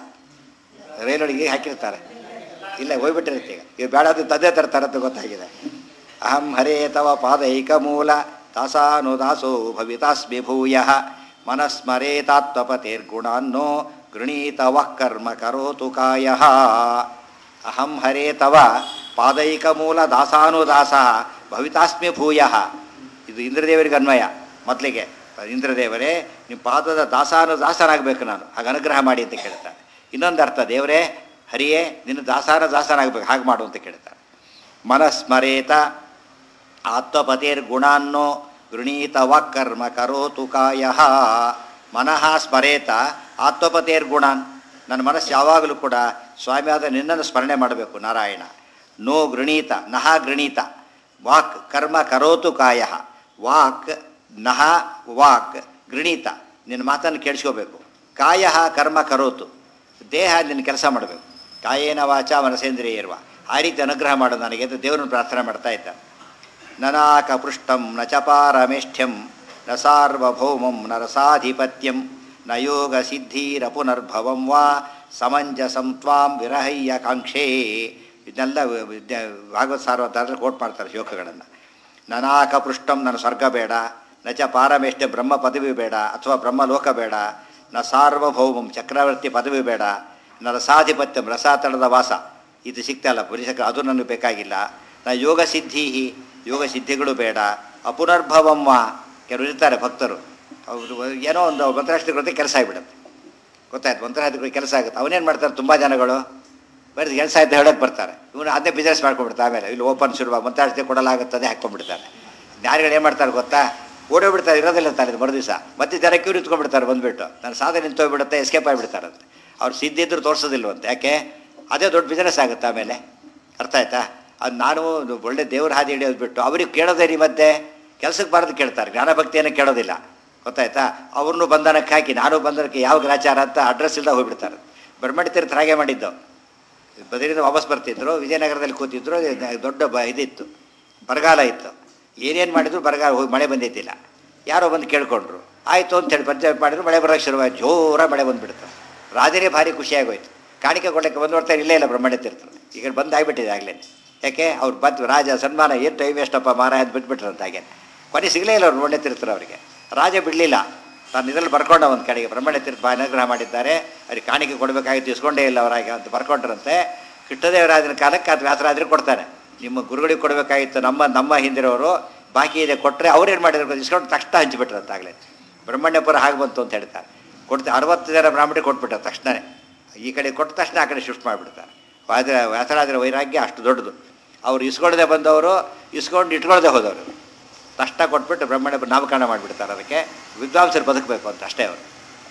ರೈಲೊಳಗೆ ಈಗ ಹಾಕಿರ್ತಾರೆ, ಇಲ್ಲ ಹೋಗ್ಬಿಟ್ಟಿರುತ್ತೆ. ಈಗ ಈಗ ಬೇಡ ಅದು ತಂದೆ ತರ್ತಾರಂತ ಗೊತ್ತಾಗಿದೆ. ಅಹಂ ಹರೇ ತವ ಪಾದೈಕ ಮೂಲ ದಾಸಾನು ದಾಸೋ ಭವಿತಾಸ್ಮಿ ಭೂಯ ಮನಸ್ಮರೇತಾತ್ವಪತೇರ್ಗುಣಾನ್ನೋ ಗೃಣೀತವ ಕರ್ಮ ಕರೋತು ಕಾಯ. ಅಹಂ ಹರೇ ತವ ಪಾದೈಕ ಮೂಲ ದಾಸಾನು ದಾಸ ಭವಿತಾಸ್ಮಿ ಭೂಯ. ಇದು ಇಂದ್ರದೇವರಿಗೆ ಅನ್ವಯ. ಮೊದಲಿಗೆ ಇಂದ್ರದೇವರೇ, ನಿಮ್ಮ ಪಾದದ ದಾಸಾನು ದಾಸನಾಗಬೇಕು ನಾನು, ಹಾಗೆ ಅನುಗ್ರಹ ಮಾಡಿ ಅಂತ ಕೇಳ್ತಾರೆ. ಇನ್ನೊಂದು ಅರ್ಥ, ದೇವರೇ ಹರಿಯೇ ನಿನ್ನ ದಾಸಾನ ದಾಸನಾಗಬೇಕು, ಹಾಗೆ ಮಾಡು ಅಂತ ಕೇಳ್ತಾರೆ. ಮನಸ್ಮರೇತ ಆತ್ಮಪತೇರ್ ಗುಣಾನ್ನೋ ಗೃಣೀತ ವಾಕ್ಕರ್ಮ ಕರೋತು ಕಾಯ. ಮನಃ ಸ್ಮರೇತ ಆತ್ಮಪತೇರ್ ಗುಣಾನ್. ನನ್ನ ಮನಸ್ಸು ಯಾವಾಗಲೂ ಕೂಡ ಸ್ವಾಮಿಯಾದ ನಿನ್ನನ್ನು ಸ್ಮರಣೆ ಮಾಡಬೇಕು ನಾರಾಯಣ. ನೋ ಗೃಣೀತ ನಹ ಗೃಣೀತ ವಾಕ್ ಕರ್ಮ ಕರೋತು ಕಾಯ. ವಾಕ್ ನಹ ವಾಕ್ ಗೃಣೀತ, ನಿನ್ನ ಮಾತನ್ನು ಕೇಳಿಸ್ಕೋಬೇಕು. ಕಾಯ ಕರ್ಮ ಕರೋತು, ದೇಹ ನಿನ್ನ ಕೆಲಸ ಮಾಡಬೇಕು. ಕಾಯೇನ ವಾಚ ಮನಸೇಂದ್ರಿಯ ಇರುವ, ಆ ರೀತಿ ಅನುಗ್ರಹ ಮಾಡೋದು ನನಗೆ ಅಂತ ದೇವರನ್ನು ಪ್ರಾರ್ಥನೆ ಮಾಡ್ತಾ ಇದ್ದಾನೆ. ನನಾಕ ಪೃಷ್ಟಂ ನ ಚಪಾರಮೇಷ್ಠ್ಯಂ ನ ಸಾರ್ವಭೌಮಂ ನ ರಸಾಧಿಪತ್ಯಂ ನ ಯೋಗ ಸಿದ್ಧಿರಪುನರ್ಭವಂ ವಾ ಸಮಂಜಸಂ ತ್ವಾಂ ವಿರಹಯ್ಯ ಕಾಂಕ್ಷೇ. ಇದನ್ನೆಲ್ಲ ಭಾಗವತ್ ಸಾರ್ವತಾರಲ್ಲಿ ಕೋಟ್ ಮಾಡ್ತಾರೆ ಶ್ಲೋಕಗಳನ್ನು. ನನಾಕ ಪೃಷ್ಟಂ, ನನ್ನ ಸ್ವರ್ಗ ಬೇಡ, ನ ಚ ಪಾರಮೇಷ್ಠ ಬ್ರಹ್ಮ ಪದವಿ ಬೇಡ ಅಥವಾ ಬ್ರಹ್ಮಲೋಕ ಬೇಡ, ನ ಸಾರ್ವಭೌಮಂ ಚಕ್ರವರ್ತಿ ಪದವಿ ಬೇಡ, ನ ರಸಾಧಿಪತ್ಯಂ ರಸಾತಳದ ವಾಸ ಇದು ಸಿಗ್ತಾಯಿಲ್ಲ ಪುರುಷಕ, ಅದು ನನಗೆ ಬೇಕಾಗಿಲ್ಲ. ನ ಯೋಗ ಸಿದ್ಧಿ, ಯೋಗ ಸಿದ್ಧಿಗಳು ಬೇಡ. ಅಪುನರ್ಭವಮ್ಮ, ಕೆಲವರು ಇರ್ತಾರೆ ಭಕ್ತರು, ಅವರು ಏನೋ ಒಂದು ಮಂತ್ರಾಷ್ಟಕ್ಕೆ ಕೆಲಸ ಆಗಿಬಿಡುತ್ತೆ, ಗೊತ್ತಾಯ್ತು, ಮಂತ್ರಾಷ್ಟಕ್ಕೆ ಕೆಲಸ ಆಗುತ್ತೆ. ಅವನೇನು ಮಾಡ್ತಾರೆ, ತುಂಬ ಜನಗಳು ಬರೀ ಕೆಲಸ ಆಯ್ತು ಹೇಳೋಕ್ಕೆ ಬರ್ತಾರೆ, ಇವನು ಅದೇ ಬಿಸ್ನೆಸ್ ಮಾಡ್ಕೊಂಡ್ಬಿಡ್ತಾರೆ. ಆಮೇಲೆ ಇಲ್ಲಿ ಓಪನ್ ಶುರುವಾಗ ಮಂತ್ರಾಷ್ಟಕ್ಕೆ ಕೊಡಲಾಗುತ್ತದೆ ಹಾಕ್ಕೊಂಡ್ಬಿಡ್ತಾರೆ. ಜ್ಞಾನಿಗಳು ಏನು ಮಾಡ್ತಾರೆ ಗೊತ್ತಾ, ಓಡೋಗ್ಬಿಡ್ತಾರೆ, ಇರೋದಿಲ್ಲ ತಾನೆ ಮರು ದಿವಸ ಮತ್ತೆ ಜನಕ್ಕೆ ಇವ್ರು ಇತ್ಕೊಂಡ್ಬಿಡ್ತಾರೆ ಬಂದುಬಿಟ್ಟು, ನನ್ನ ಸಾಧನೆ ನಿಂತೋಗ್ಬಿಡುತ್ತೆ, ಎಸ್ಕೇಪ್ ಆಗಿಬಿಡ್ತಾರಂತೆ. ಅವ್ರು ಸಿದ್ಧಿದ್ರು ತೋರಿಸೋದಿಲ್ವಂತೆ. ಯಾಕೆ, ಅದೇ ದೊಡ್ಡ ಬಿಸ್ನೆಸ್ ಆಗುತ್ತೆ ಆಮೇಲೆ. ಅರ್ಥ ಆಯ್ತಾ? ಅದು ನಾನು ಒಳ್ಳೆ ದೇವ್ರ ಹಾದಿ ಹಿಡಿಯೋದು ಬಿಟ್ಟು ಅವ್ರಿಗೆ ಕೇಳೋದೇ ರೀ ಮಧ್ಯೆ ಕೆಲಸಕ್ಕೆ ಬಾರದು ಕೇಳ್ತಾರೆ, ಜ್ಞಾನಭಕ್ತಿಯನ್ನು ಕೇಳೋದಿಲ್ಲ. ಗೊತ್ತಾಯ್ತಾ? ಅವ್ರನ್ನೂ ಬಂಧನಕ್ಕೆ ಹಾಕಿ ನಾನು ಬಂಧನಕ್ಕೆ ಯಾವ ಗ್ರಾಚಾರ ಅಂತ ಅಡ್ರೆಸ್ ಇಲ್ಲದೆ ಹೋಗ್ಬಿಡ್ತಾರೆ. ಬ್ರಹ್ಮಣ್ಯ ತೀರ್ಥ ಹಾಗೆ ಮಾಡಿದ್ದು. ಬದಲಿಂದ ವಾಪಸ್ ಬರ್ತಿದ್ರು, ವಿಜಯನಗರದಲ್ಲಿ ಕೂತಿದ್ರು, ದೊಡ್ಡ ಬ ಇದಿತ್ತು, ಬರಗಾಲ ಇತ್ತು. ಏನೇನು ಮಾಡಿದ್ರು ಬರಗಾಲ, ಹೋಗಿ ಮಳೆ ಬಂದಿದ್ದಿಲ್ಲ. ಯಾರೋ ಬಂದು ಕೇಳ್ಕೊಂಡ್ರು, ಆಯಿತು ಅಂತೇಳಿ ಪಂಚಾಯತ್ ಮಾಡಿದ್ರು, ಮಳೆ ಬರೋಕ್ಕೆ ಶುರುವಾಯ್ತು, ಜೋರ ಮಳೆ ಬಂದುಬಿಡ್ತು. ರಾಜನೇ ಭಾರಿ ಖುಷಿಯಾಗೋಯ್ತು. ಕಾಣಿಕೆ ಕೊಡೋಕ್ಕೆ ಬಂದು ನೋಡ್ತಾರೆ, ಇಲ್ಲೇ ಇಲ್ಲ ಬ್ರಹ್ಮಣ್ಯ ತೀರ್ಥರು. ಈಗ ಬಂದು ಆಗಿಬಿಟ್ಟಿದೆ ಆಗಲೇ. ಯಾಕೆ ಅವ್ರು ಬಂದು ರಾಜ ಸನ್ಮಾನ ಏನು ಟೈಮ್ ವೇಸ್ಟಪ್ಪ ಮಾರಾಯ ಅಂತ ಬಿಟ್ಬಿಟ್ರಂತ. ಹಾಗೆ ಕೊನೆ ಸಿಗಲೇ ಇಲ್ಲ ಅವ್ರು ಬ್ರಹ್ಮಣ್ಯ ತೀರ್ಥರು ಅವರಿಗೆ. ರಾಜ ಬಿಡಲಿಲ್ಲ, ನಾನು ಇದರಲ್ಲಿ ಬರ್ಕೊಂಡ ಒಂದು ಕಡೆಗೆ ಬ್ರಹ್ಮಣ್ಯ ತೀರ್ಥ ಅನುಗ್ರಹ ಮಾಡಿದ್ದಾರೆ, ಅವ್ರಿಗೆ ಕಾಣಿಕೆ ಕೊಡಬೇಕಾಗಿತ್ತು, ಇಸ್ಕೊಂಡೇ ಇಲ್ಲ ಅವರಾಗೆ ಅಂತ ಬರ್ಕೊಂಡ್ರಂತೆ. ಕೃಷ್ಣದೇವರಾಜನ ಕಾಲಕ್ಕೆ ಅದು ವ್ಯಾಸರಾಜರಿಗೆ ಕೊಡ್ತಾನೆ, ನಿಮ್ಮ ಗುರುಗಳಿಗೆ ಕೊಡಬೇಕಾಗಿತ್ತು, ನಮ್ಮ ನಮ್ಮ ಹಿಂದಿರೋರು ಬಾಕಿ ಇದೆ ಕೊಟ್ಟರೆ ಅವ್ರೇನು ಮಾಡಿದ್ರು ಇಸ್ಕೊಂಡು ತಕ್ಷಣ ಹಂಚಿಬಿಟ್ರಂತಾಗಲೇ. ಬ್ರಹ್ಮಣ್ಯಪುರ ಹಾಗೆ ಬಂತು ಅಂತ ಹೇಳ್ತಾರೆ. ಕೊಡ್ತಾ ಅರವತ್ತು ಜನ ಬ್ರಾಹ್ಮಣರಿಗೆ ಕೊಟ್ಬಿಟ್ಟಾರೆ ತಕ್ಷಣವೇ. ಈ ಕಡೆ ಕೊಟ್ಟ ತಕ್ಷಣ ಆ ಕಡೆ ಶಿಫ್ಟ್ ಮಾಡಿಬಿಡ್ತಾರೆ. ಆದರೆ ವ್ಯಾಸರಾಜರ ವೈರಾಗ್ಯ ಅಷ್ಟು ದೊಡ್ಡದು. ಅವರು ಇಸ್ಕೊಳ್ಳದೆ ಬಂದವರು ಇಸ್ಕೊಂಡು ಇಟ್ಕೊಳ್ಳದೆ ಹೋದವರು ತಕ್ಷಣ ಕೊಟ್ಬಿಟ್ಟು ಬ್ರಹ್ಮಣ್ಯ ನಾಮಕರಣ ಮಾಡಿಬಿಡ್ತಾರೆ. ಅದಕ್ಕೆ ವಿದ್ವಾಂಸರು ಬದುಕಬೇಕು ಅಂತ ಅಷ್ಟೇ ಅವರು.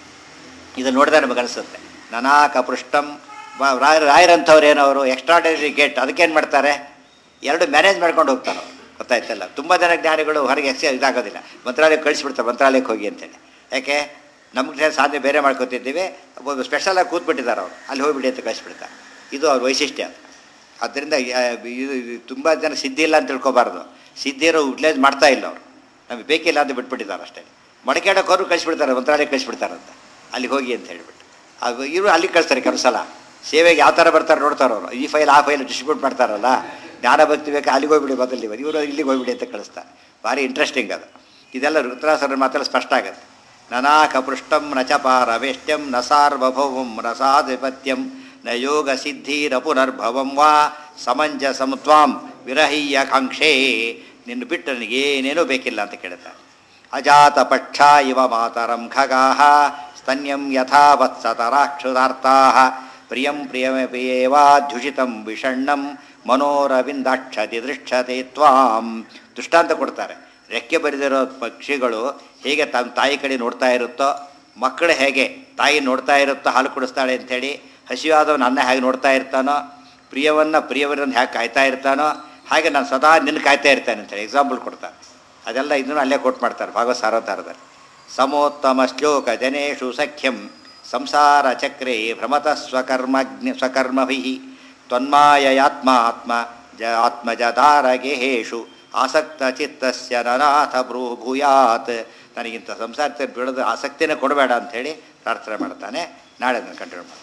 ಇದು ನೋಡಿದ್ರೆ ನಮಗೆ ಅನಿಸುತ್ತೆ. ನನಾ ಕಪೃಷ್ಟಂ ರಾಯ ರಾಯರಂಥವ್ರು ಏನವರು ಎಕ್ಸ್ಟ್ರಾಡನರಿ ಗೇಟ್, ಅದಕ್ಕೇನು ಮಾಡ್ತಾರೆ, ಎರಡು ಮ್ಯಾನೇಜ್ ಮಾಡ್ಕೊಂಡು ಹೋಗ್ತಾರೆ ಅವರು. ಗೊತ್ತಾಯ್ತಲ್ಲ, ತುಂಬ ಜನ ಜ್ಞಾನಿಗಳು ಹೊರಗೆ ಎಕ್ಸ್ ಇದಾಗೋದಿಲ್ಲ, ಮಂತ್ರಾಲಯಕ್ಕೆ ಕಳಿಸ್ಬಿಡ್ತಾರೆ, ಮಂತ್ರಾಲಯಕ್ಕೆ ಹೋಗಿ ಅಂತೇಳಿ. ಯಾಕೆ ನಮಗೆ ಸಾಧನೆ ಬೇರೆ ಮಾಡ್ಕೊತಿದ್ದೀವಿ, ಒಂದು ಸ್ಪೆಷಲಾಗಿ ಕೂತ್ಬಿಟ್ಟಿದ್ದಾರೆ ಅವರು, ಅಲ್ಲಿ ಹೋಗಿಬಿಡಿ ಅಂತ ಕಳಿಸ್ಬಿಡ್ತಾರೆ. ಇದು ಅವ್ರ ವೈಶಿಷ್ಟ್ಯ. ಆದ್ದರಿಂದ ಇದು ತುಂಬ ಜನ ಸಿದ್ಧಿ ಇಲ್ಲ ಅಂತ ತಿಳ್ಕೊಬಾರ್ದು. ಸಿದ್ಧಿ ಇರೋ ಯುಟಿಲೈಸ್ ಮಾಡ್ತಾ ಇಲ್ಲ ಅವರು, ನಮಗೆ ಬೇಕಿಲ್ಲ ಅಂತ ಬಿಟ್ಬಿಟ್ಟಿದ್ದಾರೆ ಅಷ್ಟೇ. ಮಡಕೆಡಕ್ಕೆ ಅವರು ಕಳಿಸ್ಬಿಡ್ತಾರೆ, ಮಂತ್ರಾಲಯಕ್ಕೆ ಕಳಿಸ್ಬಿಡ್ತಾರಂತ, ಅಲ್ಲಿಗೆ ಹೋಗಿ ಅಂತ ಹೇಳಿಬಿಟ್ಟು. ಅದು ಇವರು ಅಲ್ಲಿಗೆ ಕಳಿಸ್ತಾರೆ. ಕೆಲವು ಸಲ ಸೇವೆಗೆ ಯಾವ ಥರ ಬರ್ತಾರೆ ನೋಡ್ತಾರೆ ಅವರು, ಈ ಫೈಲ್ ಆ ಫೈಲ್ ಡಿಸ್ಟ್ರಿಬ್ಯೂಟ್ ಮಾಡ್ತಾರಲ್ಲ, ಜ್ಞಾನ ಭಕ್ತಿ ಬೇಕಾ ಅಲ್ಲಿಗೆ ಹೋಗ್ಬಿಡಿ ಬದಲಿ ಇವರು ಇಲ್ಲಿಗೆ ಹೋಗ್ಬಿಡಿ ಅಂತ ಕಳಿಸ್ತಾರೆ. ಭಾರಿ ಇಂಟ್ರೆಸ್ಟಿಂಗ್ ಅದು. ಇದೆಲ್ಲ ಋತುರಾಸರ ಮಾತೆಲ್ಲ ಸ್ಪಷ್ಟ ಆಗುತ್ತೆ. ನನಾ ಕಪೃಷ್ಟಂ ನ ಚ ಪಾರವೇಷ್ಟ್ಯಂ ನ ಸಾರ್ವಭೌಮಂ ರಸಾಧಿಪತ್ಯಂ ನ ಯೋಗ ಸಿದ್ಧಿರಪುನರ್ಭವಂ ವಾ ಸಮಂಜಸಂ ತ್ವಾಂ ವಿರಹೀಯ ಕಾಂಕ್ಷೇ. ನಿನ್ನ ಬಿಟ್ಟು ನನಗೇನೇನೂ ಬೇಕಿಲ್ಲ ಅಂತ ಕೇಳ್ತಾರೆ. ಅಜಾತ ಪಕ್ಷ ಇವ ಮಾತರಂ ಖಗಾಃ ಸ್ತನ್ಯಂ ಯಥಾ ವತ್ಸತರಾಕ್ಷುಧಾರ್ತಾಃ ಪ್ರಿಯಂ ಪ್ರಿಯಮೇವಾಧ್ಯುಷಿತಂ ವಿಷಣ್ಣಂ ಮನೋರವಿಂದಾಕ್ಷತಿ ದೃಕ್ಷತೆ ತ್ವಾಂ. ದೃಷ್ಟಾಂತ ಕೊಡ್ತಾರೆ. ರೆಕ್ಕೆ ಬರೆದಿರೋ ಪಕ್ಷಿಗಳು ಹೇಗೆ ತನ್ನ ತಾಯಿ ಕಡೆ ನೋಡ್ತಾ ಇರುತ್ತೋ, ಮಕ್ಕಳು ಹೇಗೆ ತಾಯಿ ನೋಡ್ತಾ ಇರುತ್ತೋ ಹಾಲು ಕುಡಿಸ್ತಾಳೆ ಅಂಥೇಳಿ, ಹಸಿವಾದವನು ಅನ್ನ ಹೇಗೆ ನೋಡ್ತಾ ಇರ್ತಾನೋ, ಪ್ರಿಯವನ್ನು ಪ್ರಿಯವರನ್ನು ಹೇಗೆ ಕಾಯ್ತಾ ಇರ್ತಾನೋ, ಹಾಗೆ ನಾನು ಸದಾ ನಿನ್ನ ಕಾಯ್ತಾ ಇರ್ತೇನೆ ಅಂತೇಳಿ ಎಕ್ಸಾಂಪಲ್ ಕೊಡ್ತಾರೆ. ಅದೆಲ್ಲ ಇದನ್ನು ಅಲ್ಲೇ ಕೊಟ್ಟು ಮಾಡ್ತಾರೆ ಭಾಗವತ ಸಾರೋದ್ಧಾರದಲ್ಲಿ. ಸಮೋತ್ತಮ ಶ್ಲೋಕ ಜನೇಶು ಸಖ್ಯಂ ಸಂಸಾರ ಚಕ್ರೇ ಭ್ರಮತ ಸ್ವಕರ್ಮಜ್ಞ ಸ್ವಕರ್ಮಭಿ ತ್ವನ್ಮಾಯಯಾತ್ಮ ಆತ್ಮ ಜ ಆತ್ಮಜಧಾರಗೇಹೇಶು ಆಸಕ್ತ ಚಿತ್ತಸ್ಯ ನನಾಥ ಭ್ರೂ ಭೂಯಾತ್. ನನಗಿಂತ ಸಂಸಾರಕ್ಕೆ ಬಿಡೋದು ಆಸಕ್ತಿನೇ ಕೊಡಬೇಡ ಅಂಥೇಳಿ ಪ್ರಾರ್ಥನೆ ಮಾಡ್ತಾನೆ. ನಾಳೆ ಅದನ್ನು ಕಂಟಿನ್ಯೂ ಮಾಡ್ತಾನೆ.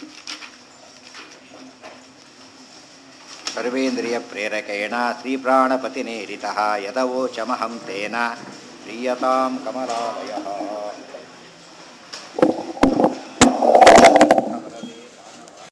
ಸರ್ವೇಂದ್ರಿಯ ಪ್ರೇರಕೇಣ ಶ್ರೀಪ್ರಾಣಪತಿನೇರಿತಃ ಯದವೋಚಮಹಂ ತೇನ ಪ್ರೀಯತಾಂ ಕಮಲಾಲಯಃ.